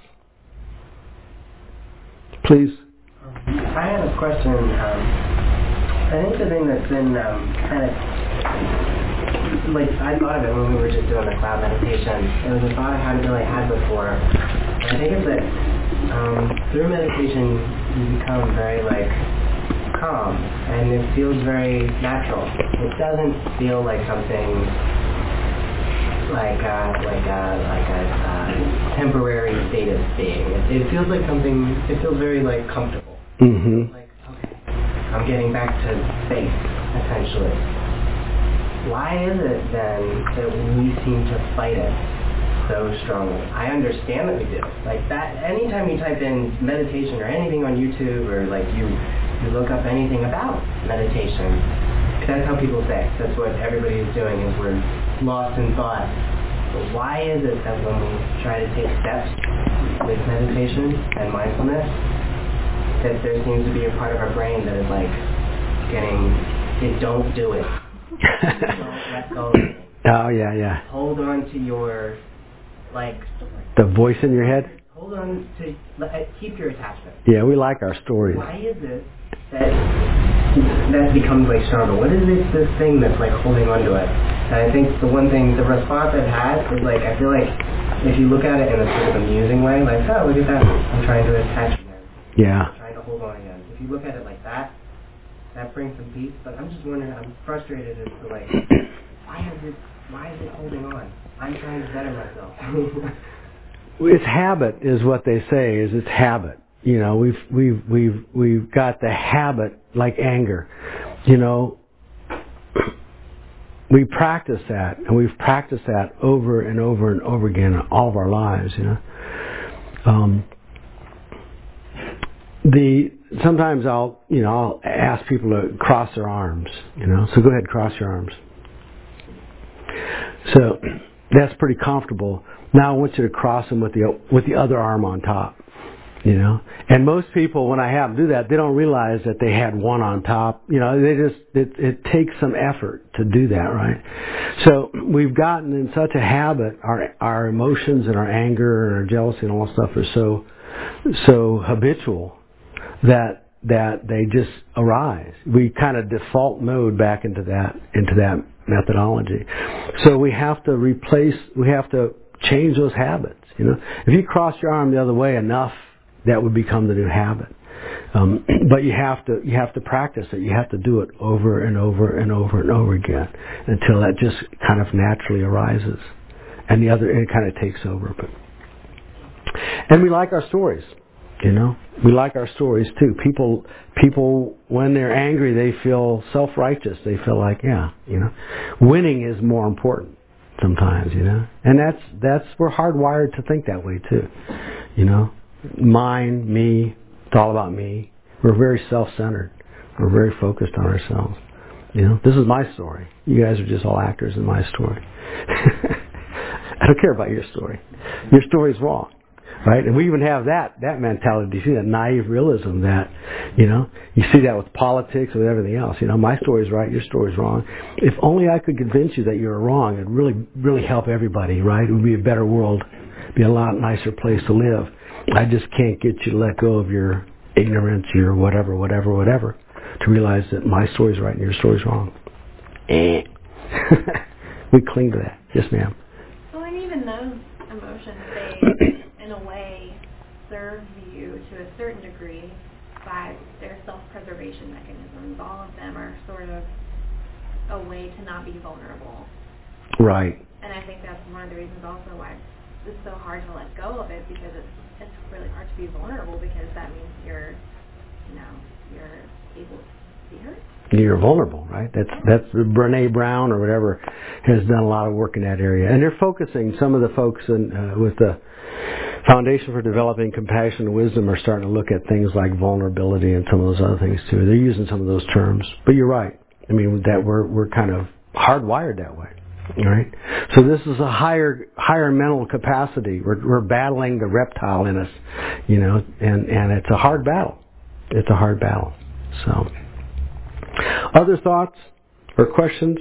please. I had a question. Um, I think the thing that's been um, kind of, like, I thought of it when we were just doing the cloud meditation. It was a thought I hadn't really had before. And I think it's that um, through meditation you become very, like, calm. And it feels very natural. It doesn't feel like something like a, like a, like a uh, temporary state of being. It, it feels like something, it feels very, like, comfortable. Mm-hmm. Like, I'm getting back to space, essentially. Why is it then that we seem to fight it so strongly? I understand that we do. Like that, anytime you type in meditation or anything on YouTube, or like you, you look up anything about meditation, that's how people say. That's what everybody is doing, is we're lost in thought. But why is it that when we try to take steps with meditation and mindfulness, that there seems to be a part of our brain that is like getting, it don't do it. Don't let go of it. Oh, yeah, yeah. Hold on to your, like... The voice in your head? Hold on to, uh, keep your attachment. Yeah, we like our stories. Why is it that that becomes like stronger? What is it, this thing that's like holding on to it? And I think the one thing, the response I've had is like, I feel like if you look at it in a sort of amusing way, like, oh, look at that, I'm trying to attach again. Yeah. I'm trying to hold on again. If you look at it like that, that brings some peace. But I'm just wondering, I'm frustrated as to like, why is it, why is it holding on? I'm trying to better myself. It's habit, is what they say. Is it's habit. You know, we've we've we've we've got the habit, like anger. You know, we practice that, and we've practiced that over and over and over again in all of our lives. You know, um, the sometimes I'll you know I'll ask people to cross their arms. You know, so go ahead, cross your arms. So that's pretty comfortable. Now I want you to cross them with the with the other arm on top, you know. And most people, when I have them do that, they don't realize that they had one on top. You know, they just it, it takes some effort to do that, right? So we've gotten in such a habit. Our our emotions and our anger and our jealousy and all that stuff are so so habitual that that they just arise. We kind of default mode back into that into that methodology. So we have to replace. We have to change those habits. You know, if you cross your arm the other way enough, that would become the new habit. Um, but you have to you have to practice it. You have to do it over and over and over and over again until that just kind of naturally arises, and the other it kind of takes over. But and we like our stories. You know, we like our stories too. People people when they're angry, they feel self-righteous. They feel like, yeah, you know, winning is more important. Sometimes, you know, and that's that's we're hardwired to think that way too, you know. Mine, me, it's all about me. We're very self-centered. We're very focused on ourselves. You know, this is my story. You guys are just all actors in my story. I don't care about your story. Your story's wrong. Right? And we even have that, that mentality. You see that naive realism that, you know, you see that with politics and with everything else. You know, my story's right, your story's wrong. If only I could convince you that you're wrong, it'd really, really help everybody, right? It would be a better world, be a lot nicer place to live. I just can't get you to let go of your ignorance, your whatever, whatever, whatever, to realize that my story's right and your story's wrong. Eh. We cling to that. Yes, ma'am. Well, and even those emotions, they, in a way, serve you to a certain degree by their self-preservation mechanisms. All of them are sort of a way to not be vulnerable. Right. And I think that's one of the reasons also why it's so hard to let go of it, because it's it's really hard to be vulnerable, because that means you're, you know, you're able to be hurt. You're vulnerable, right? That's that's Brene Brown or whatever has done a lot of work in that area, and they're focusing. Some of the folks in, uh, with the Foundation for Developing Compassion and Wisdom are starting to look at things like vulnerability and some of those other things too. They're using some of those terms, but you're right. I mean, that we're we're kind of hardwired that way, right? So this is a higher higher mental capacity. We're we're battling the reptile in us, you know, and and it's a hard battle. It's a hard battle. So. Other thoughts or questions?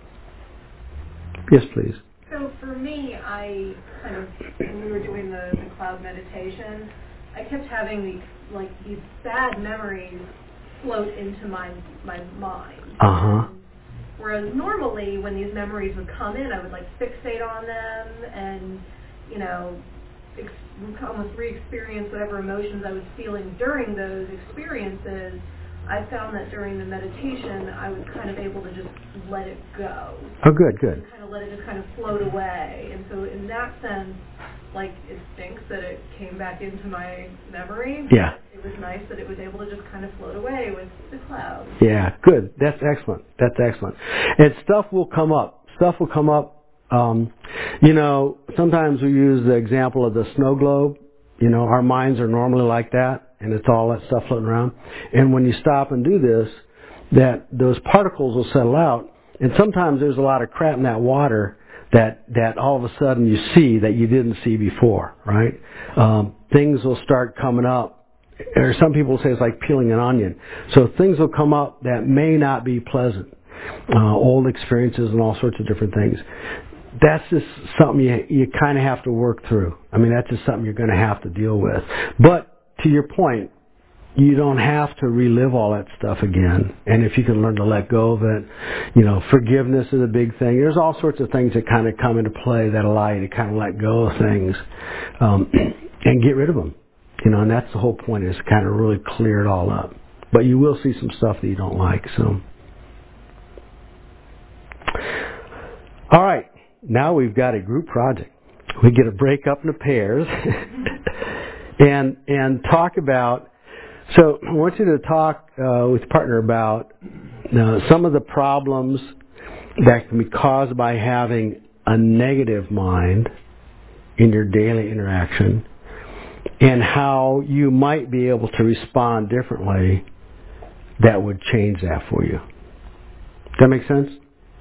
Yes, please. So for me, I kind of, when we were doing the, the cloud meditation, I kept having these, like, these bad memories float into my my mind. Uh-huh. Whereas normally, when these memories would come in, I would, like, fixate on them and, you know, ex- almost re-experience whatever emotions I was feeling during those experiences. I found that during the meditation, I was kind of able to just let it go. Oh, good, good. And kind of let it just kind of float away. And so in that sense, like, it stinks that it came back into my memory. Yeah. It was nice that it was able to just kind of float away with the cloud. Yeah, good. That's excellent. That's excellent. And stuff will come up. Stuff will come up. Um, you know, sometimes we use the example of the snow globe. You know, our minds are normally like that. And it's all that stuff floating around. And when you stop and do this, that those particles will settle out. And sometimes there's a lot of crap in that water that that all of a sudden you see that you didn't see before, right? Um, things will start coming up. Or some people say it's like peeling an onion. So things will come up that may not be pleasant. Uh, old experiences and all sorts of different things. That's just something you you kind of have to work through. I mean, that's just something you're going to have to deal with. But to your point, you don't have to relive all that stuff again. And if you can learn to let go of it, you know, forgiveness is a big thing. There's all sorts of things that kind of come into play that allow you to kind of let go of things um, and get rid of them. You know, and that's the whole point, is to kind of really clear it all up. But you will see some stuff that you don't like. So, all right, now we've got a group project. We get to break up into pairs. And and talk about, so I want you to talk uh, with your partner about uh, some of the problems that can be caused by having a negative mind in your daily interaction, and how you might be able to respond differently that would change that for you. Does that make sense?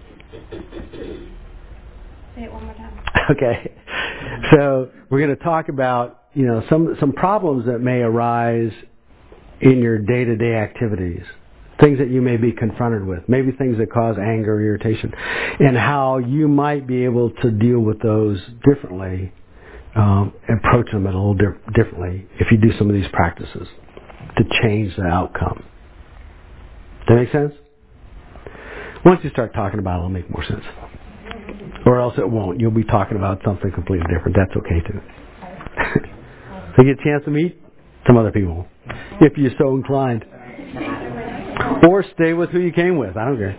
Say it one more time. Okay. So we're going to talk about, you know, some some problems that may arise in your day-to-day activities, things that you may be confronted with, maybe things that cause anger or irritation, and how you might be able to deal with those differently, um, approach them a little di- differently if you do some of these practices to change the outcome. Does that make sense? Once you start talking about it, it'll make more sense. Or else it won't. You'll be talking about something completely different. That's okay too. So you get a chance to meet some other people, if you're so inclined. Or stay with who you came with. I don't care.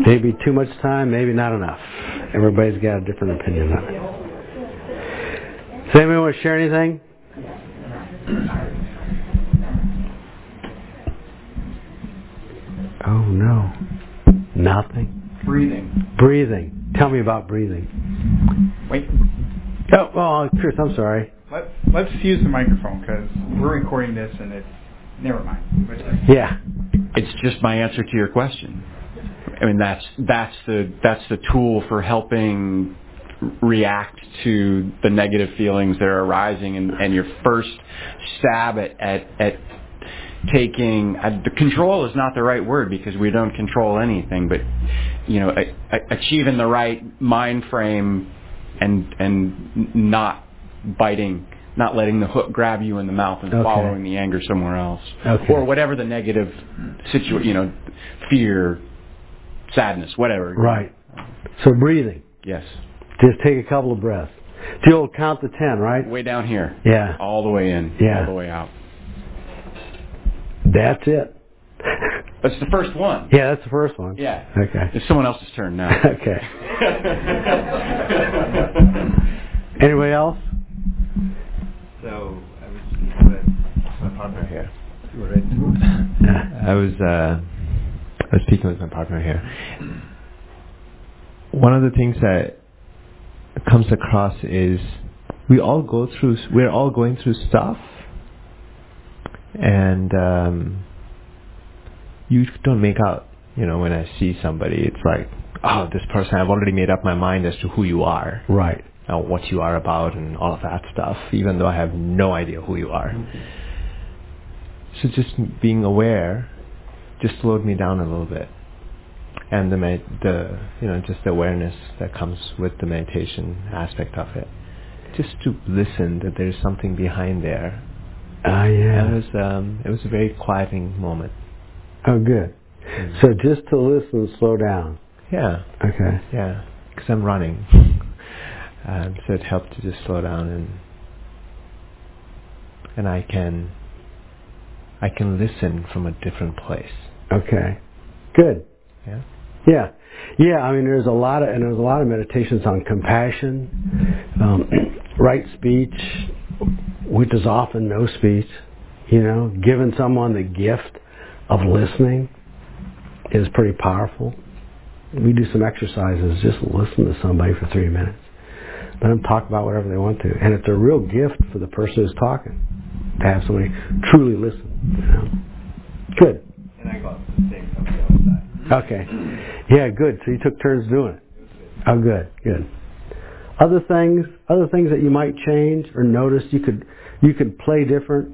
Maybe too much time, maybe not enough. Everybody's got a different opinion on it. Does anybody want to share anything? Oh no. Nothing. Breathing. Breathing. Tell me about breathing. Wait. Oh, well, Chris, I'm sorry. Let, let's use the microphone because we're recording this and it's... Never mind. Yeah. It's just my answer to your question. I mean, that's that's the that's the tool for helping react to the negative feelings that are arising, and, and your first stab at at, at taking uh, the control is not the right word because we don't control anything, but you know, a, a, achieving the right mind frame and and not biting. Not letting the hook grab you in the mouth and okay. following the anger somewhere else, okay. or whatever the negative situation, you know, fear, sadness, whatever. Right. So breathing. Yes. Just take a couple of breaths. So you'll count to ten, right? Way down here. Yeah. All the way in. Yeah. All the way out. That's it. That's the first one. Yeah, that's the first one. Yeah. Okay. It's someone else's turn now. Okay. Anybody else? So I was speaking with my partner here. You were ready to move? I was uh, I was speaking with my partner here. One of the things that comes across is we all go through. We're all going through stuff, and um, you don't make out. You know, when I see somebody, it's like, oh, this person. I've already made up my mind as to who you are. Right. Uh, what you are about and all of that stuff, even though I have no idea who you are. Mm-hmm. So just being aware just slowed me down a little bit. And the, med- the you know, just the awareness that comes with the meditation aspect of it. Just to listen that there's something behind there. Ah, uh, yeah. And it was, um, it was a very quieting moment. Oh, good. Mm-hmm. So just to listen and slow down. Yeah. Okay. Yeah. Because I'm running. Um, so it helped to just slow down and and I can I can listen from a different place. Okay, good. Yeah, yeah, yeah. I mean, there's a lot of and there's a lot of meditations on compassion, um, right speech, which is often no speech. You know, giving someone the gift of listening is pretty powerful. We do some exercises. Just listen to somebody for three minutes. Let them talk about whatever they want to. And it's a real gift for the person who's talking to have somebody truly listen. You know? Good. And I got the same from the other side. Okay. Yeah, good. So you took turns doing it. Oh, good, good. Other things, other things that you might change or notice you could you could play different.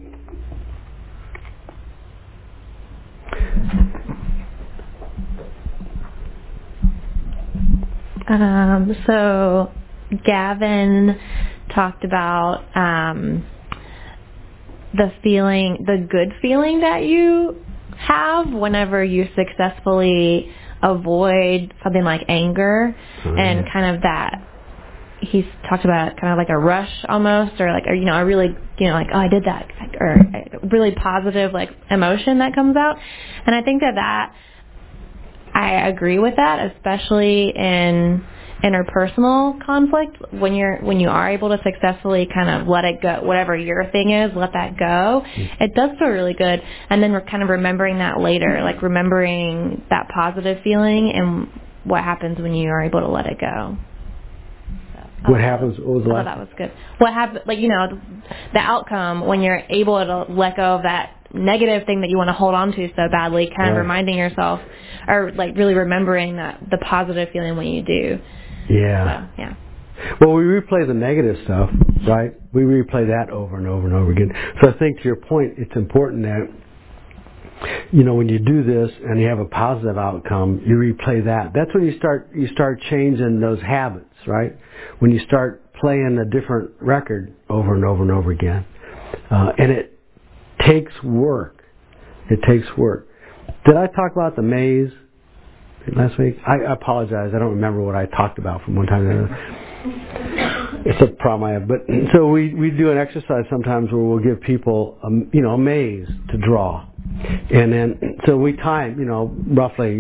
Um, so Gavin talked about um, the feeling, the good feeling that you have whenever you successfully avoid something like anger, mm-hmm. and kind of that. He's talked about kind of like a rush almost, or like, or, you know, a really, you know, like, oh, I did that, or a really positive like emotion that comes out, and I think that that. I agree with that, especially in interpersonal conflict. When you're when you are able to successfully kind of let it go, whatever your thing is, let that go. It does feel really good. And then we're kind of remembering that later, like remembering that positive feeling and what happens when you are able to let it go. So, what happens? What was the last? That was good. What happened? Like, you know, the outcome when you're able to let go of that negative thing that you want to hold on to so badly, kind of right. reminding yourself, or like really remembering that the positive feeling when you do. Yeah. So, yeah. Well, we replay the negative stuff, right? We replay that over and over and over again. So I think to your point, it's important that, you know, when you do this and you have a positive outcome, you replay that. That's when you start you start changing those habits, right? When you start playing a different record over and over and over again, uh, and it takes work. It takes work. Did I talk about the maze last week? I apologize. I don't remember what I talked about from one time to another. It's a problem I have. But so we, we do an exercise sometimes where we'll give people a, you know, a maze to draw. And then, so we time, you know, roughly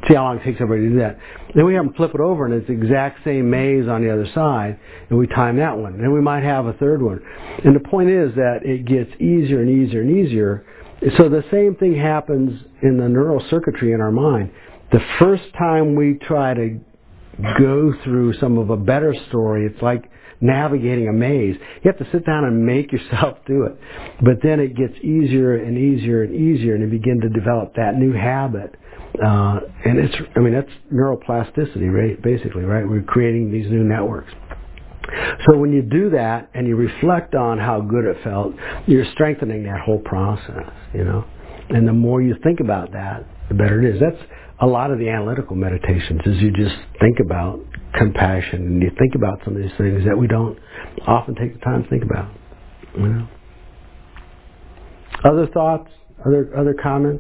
see how long it takes everybody to do that. Then we have them flip it over, and it's the exact same maze on the other side, and we time that one. Then we might have a third one. And the point is that it gets easier and easier and easier. So the same thing happens in the neural circuitry in our mind. The first time we try to go through some of a better story, it's like navigating a maze. You have to sit down and make yourself do it. But then it gets easier and easier and easier, and you begin to develop that new habit. Uh, and it's, I mean, that's neuroplasticity, right? Basically, right? We're creating these new networks. So when you do that and you reflect on how good it felt, you're strengthening that whole process, you know. And the more you think about that, the better it is. That's a lot of the analytical meditations, is you just think about compassion and you think about some of these things that we don't often take the time to think about, you know. Other thoughts? Other other comments?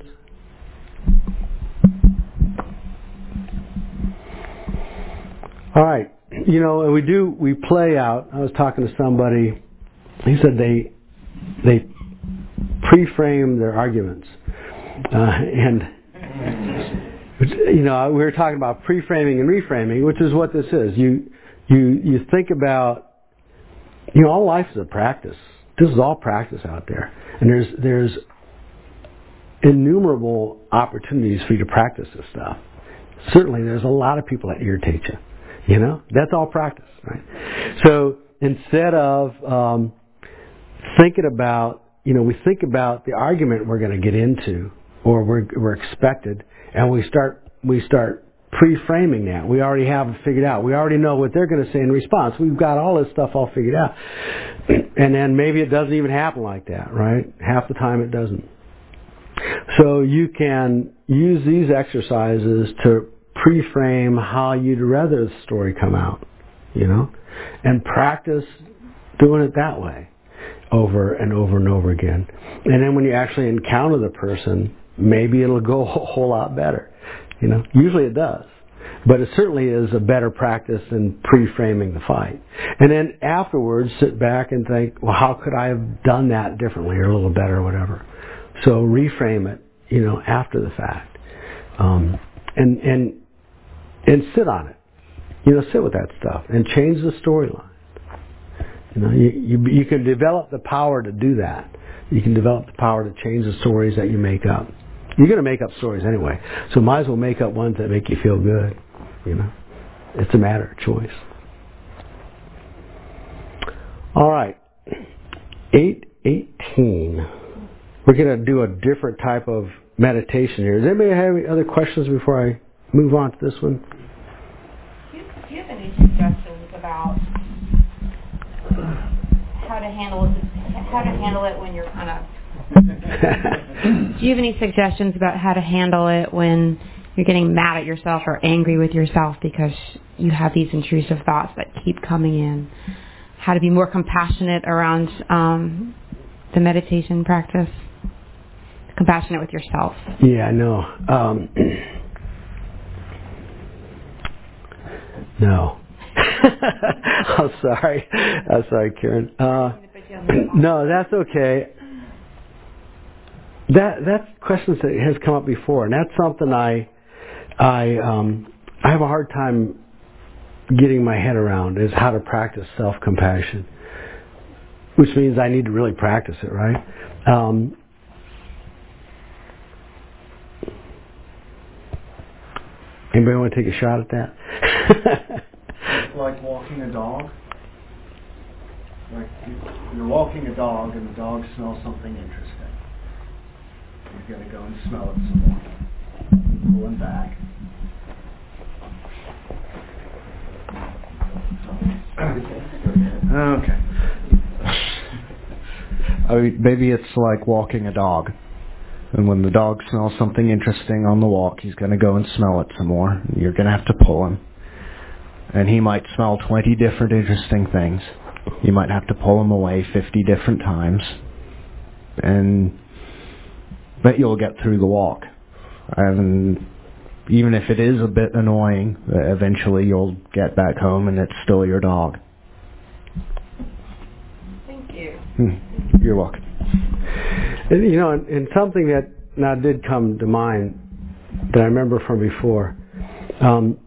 All right. You know, and we do, we play out. I was talking to somebody, he said they they pre-frame their arguments. Uh, and, you know, we were talking about pre-framing and reframing, which is what this is. You, you, you think about, you know, all life is a practice. This is all practice out there. And there's, there's innumerable opportunities for you to practice this stuff. Certainly there's a lot of people that irritate you. You know, that's all practice, right? So instead of um, thinking about, you know, we think about the argument we're going to get into, or we're we're expected, and we start we start pre-framing that. We already have it figured out. We already know what they're going to say in response. We've got all this stuff all figured out, and then maybe it doesn't even happen like that, right? Half the time it doesn't. So you can use these exercises to pre-frame how you'd rather the story come out, you know, and practice doing it that way over and over and over again. And then when you actually encounter the person, maybe it'll go a whole lot better, you know. Usually it does, but it certainly is a better practice than pre-framing the fight. And then afterwards, sit back and think, well, how could I have done that differently or a little better or whatever. So reframe it, you know, after the fact, um, and and. And sit on it. You know, sit with that stuff and change the storyline. You know, you, you you can develop the power to do that. You can develop the power to change the stories that you make up. You're going to make up stories anyway, so might as well make up ones that make you feel good. You know, it's a matter of choice. All right, eight eighteen. We're going to do a different type of meditation here. Does anybody have any other questions before I move on to this one? Do you have any suggestions about how to handle it, how to handle it when you're kind of... Do you have any suggestions about how to handle it when you're getting mad at yourself or angry with yourself because you have these intrusive thoughts that keep coming in? How to be more compassionate around um, the meditation practice? Compassionate with yourself. Yeah, I know. Um, no. I'm sorry. I'm sorry, Karen. Uh, no, that's okay. That that's questions that has come up before, and that's something I I um, I have a hard time getting my head around, is how to practice self-compassion, which means I need to really practice it, right? Um, Anybody want to take a shot at that? Like walking a dog. Like you're walking a dog and the dog smells something interesting. You're going to go and smell it some more. Pulling back. Okay. I mean, maybe it's like walking a dog. And when the dog smells something interesting on the walk, he's going to go and smell it some more. You're going to have to pull him. And he might smell twenty different interesting things. You might have to pull him away fifty different times. And but you'll get through the walk. And even if it is a bit annoying, eventually you'll get back home and it's still your dog. Thank you. Hmm. You're welcome. And, you know, and, and something that now did come to mind that I remember from before Um,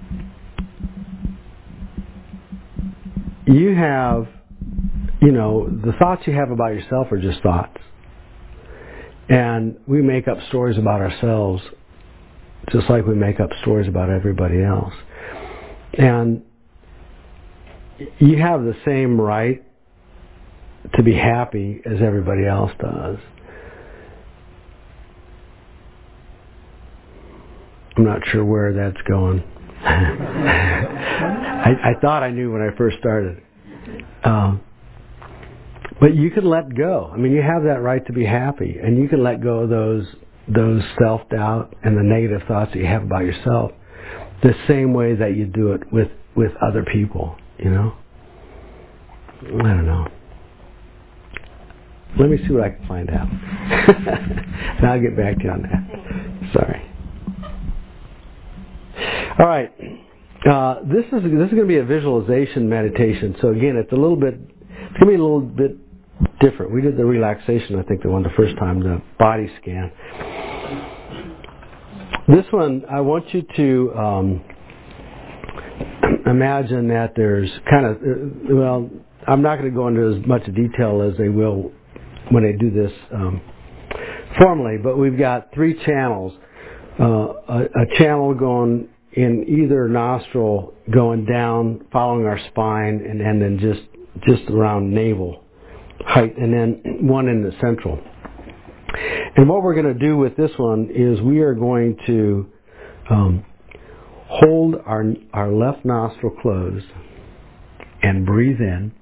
you have, you know, the thoughts you have about yourself are just thoughts. And we make up stories about ourselves just like we make up stories about everybody else. And you have the same right to be happy as everybody else does. I'm not sure where that's going. I, I thought I knew when I first started. Um, but you can let go. I mean, you have that right to be happy, and you can let go of those those self-doubt and the negative thoughts that you have about yourself the same way that you do it with, with other people, you know? I don't know. Let me see what I can find out. And I'll get back to you on that. Sorry. All right. Uh, this is this is going to be a visualization meditation. So again, it's a little bit, it's going to be a little bit different. We did the relaxation, I think, the one the first time, the body scan. This one, I want you to um, imagine that there's kind of, well, I'm not going to go into as much detail as they will when they do this um, formally, but we've got three channels. Uh, a, a channel going in either nostril, going down, following our spine, and, and then just just around navel height, and then one in the central. And what we're going to do with this one is we are going to um, hold our our left nostril closed and breathe in,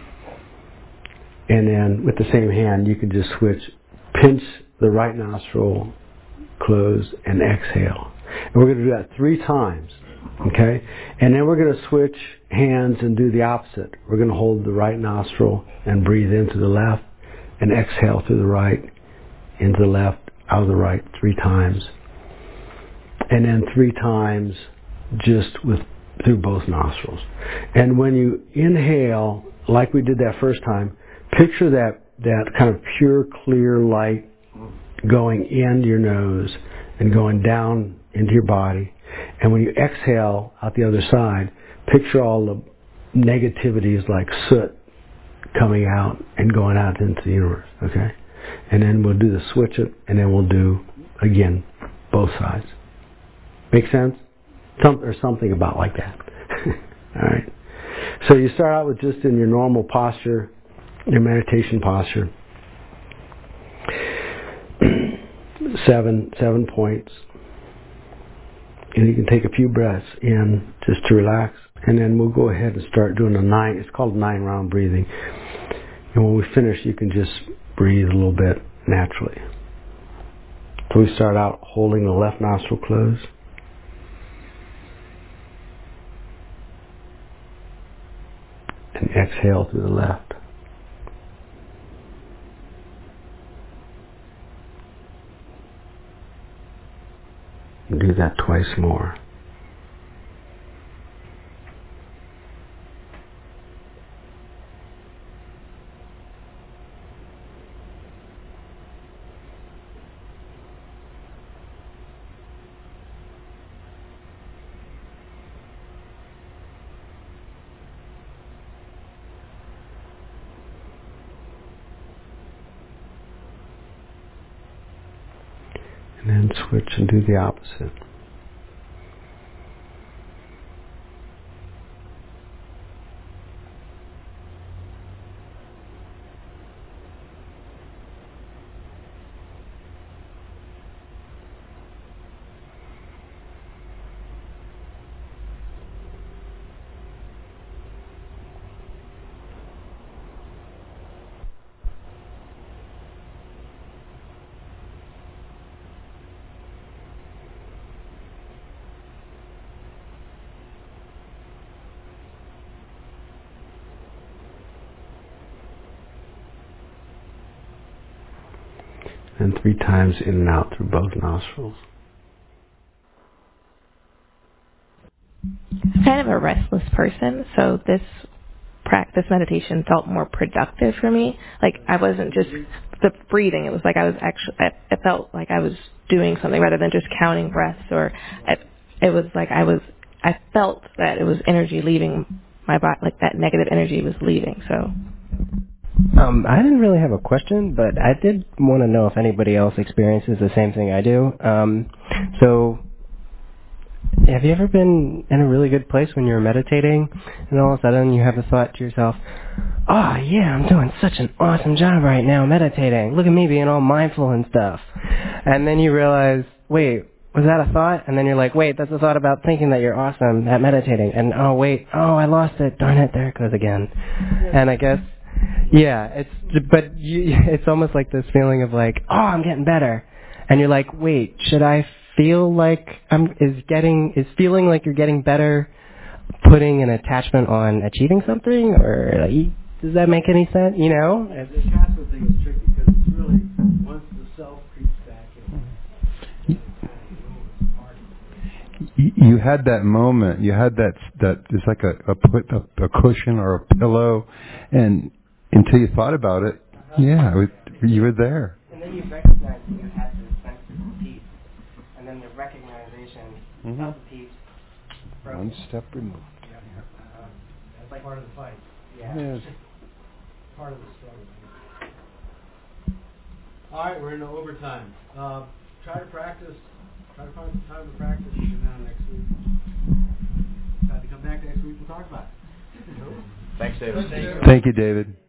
and then with the same hand you can just switch, pinch the right nostril close and exhale. And we're going to do that three times, okay? And then we're going to switch hands and do the opposite. We're going to hold the right nostril and breathe into the left and exhale through the right, into the left, out of the right, three times. And then three times just with through both nostrils. And when you inhale, like we did that first time, picture that, that kind of pure, clear light going into your nose and going down into your body. And when you exhale out the other side, picture all the negativities like soot coming out and going out into the universe, okay? And then we'll do the switch it, and then we'll do, again, both sides. Make sense? Some, or something about like that. All right. So you start out with just in your normal posture, your meditation posture. Seven, seven points. And you can take a few breaths in just to relax. And then we'll go ahead and start doing a nine, it's called nine round breathing. And when we finish, you can just breathe a little bit naturally. So we start out holding the left nostril closed. And exhale through the left. And do that twice more. And then switch and do the opposite. And three times in and out through both nostrils. I'm kind of a restless person, so this practice meditation felt more productive for me. Like I wasn't just the breathing; it was like I was actually. It felt like I was doing something rather than just counting breaths. Or I, it was like I was, I felt that it was energy leaving my body, like that negative energy was leaving. So. Um, I didn't really have a question, but I did want to know if anybody else experiences the same thing I do. Um, so, have you ever been in a really good place when you're meditating, and all of a sudden you have the thought to yourself, oh yeah, I'm doing such an awesome job right now meditating. Look at me being all mindful and stuff. And then you realize, wait, was that a thought? And then you're like, wait, that's a thought about thinking that you're awesome at meditating. And oh wait, oh I lost it, darn it, there it goes again. And I guess, yeah, it's, but you, it's almost like this feeling of like, oh, I'm getting better. And you're like, wait, should I feel like I'm, is getting, is feeling like you're getting better putting an attachment on achieving something? Or like, does that make any sense, you know? Yeah, the attachment thing is tricky because it's really, once the self creeps back in, you had that moment, you had that, that it's like a, a, put, a, a cushion or a pillow, and until you thought about it, yeah, it was, you were there. And then you recognize that you had this sense of peace, and then the recognition mm-hmm. of the peace. One step removed. Yeah. Uh, that's like part of the fight. Yeah. Yes. Part of the struggle. All right, we're into overtime. Uh, try to practice. Try to find some time to practice between now and next week. Decide to come back next week and talk about it. Thanks, David. Thank you, David.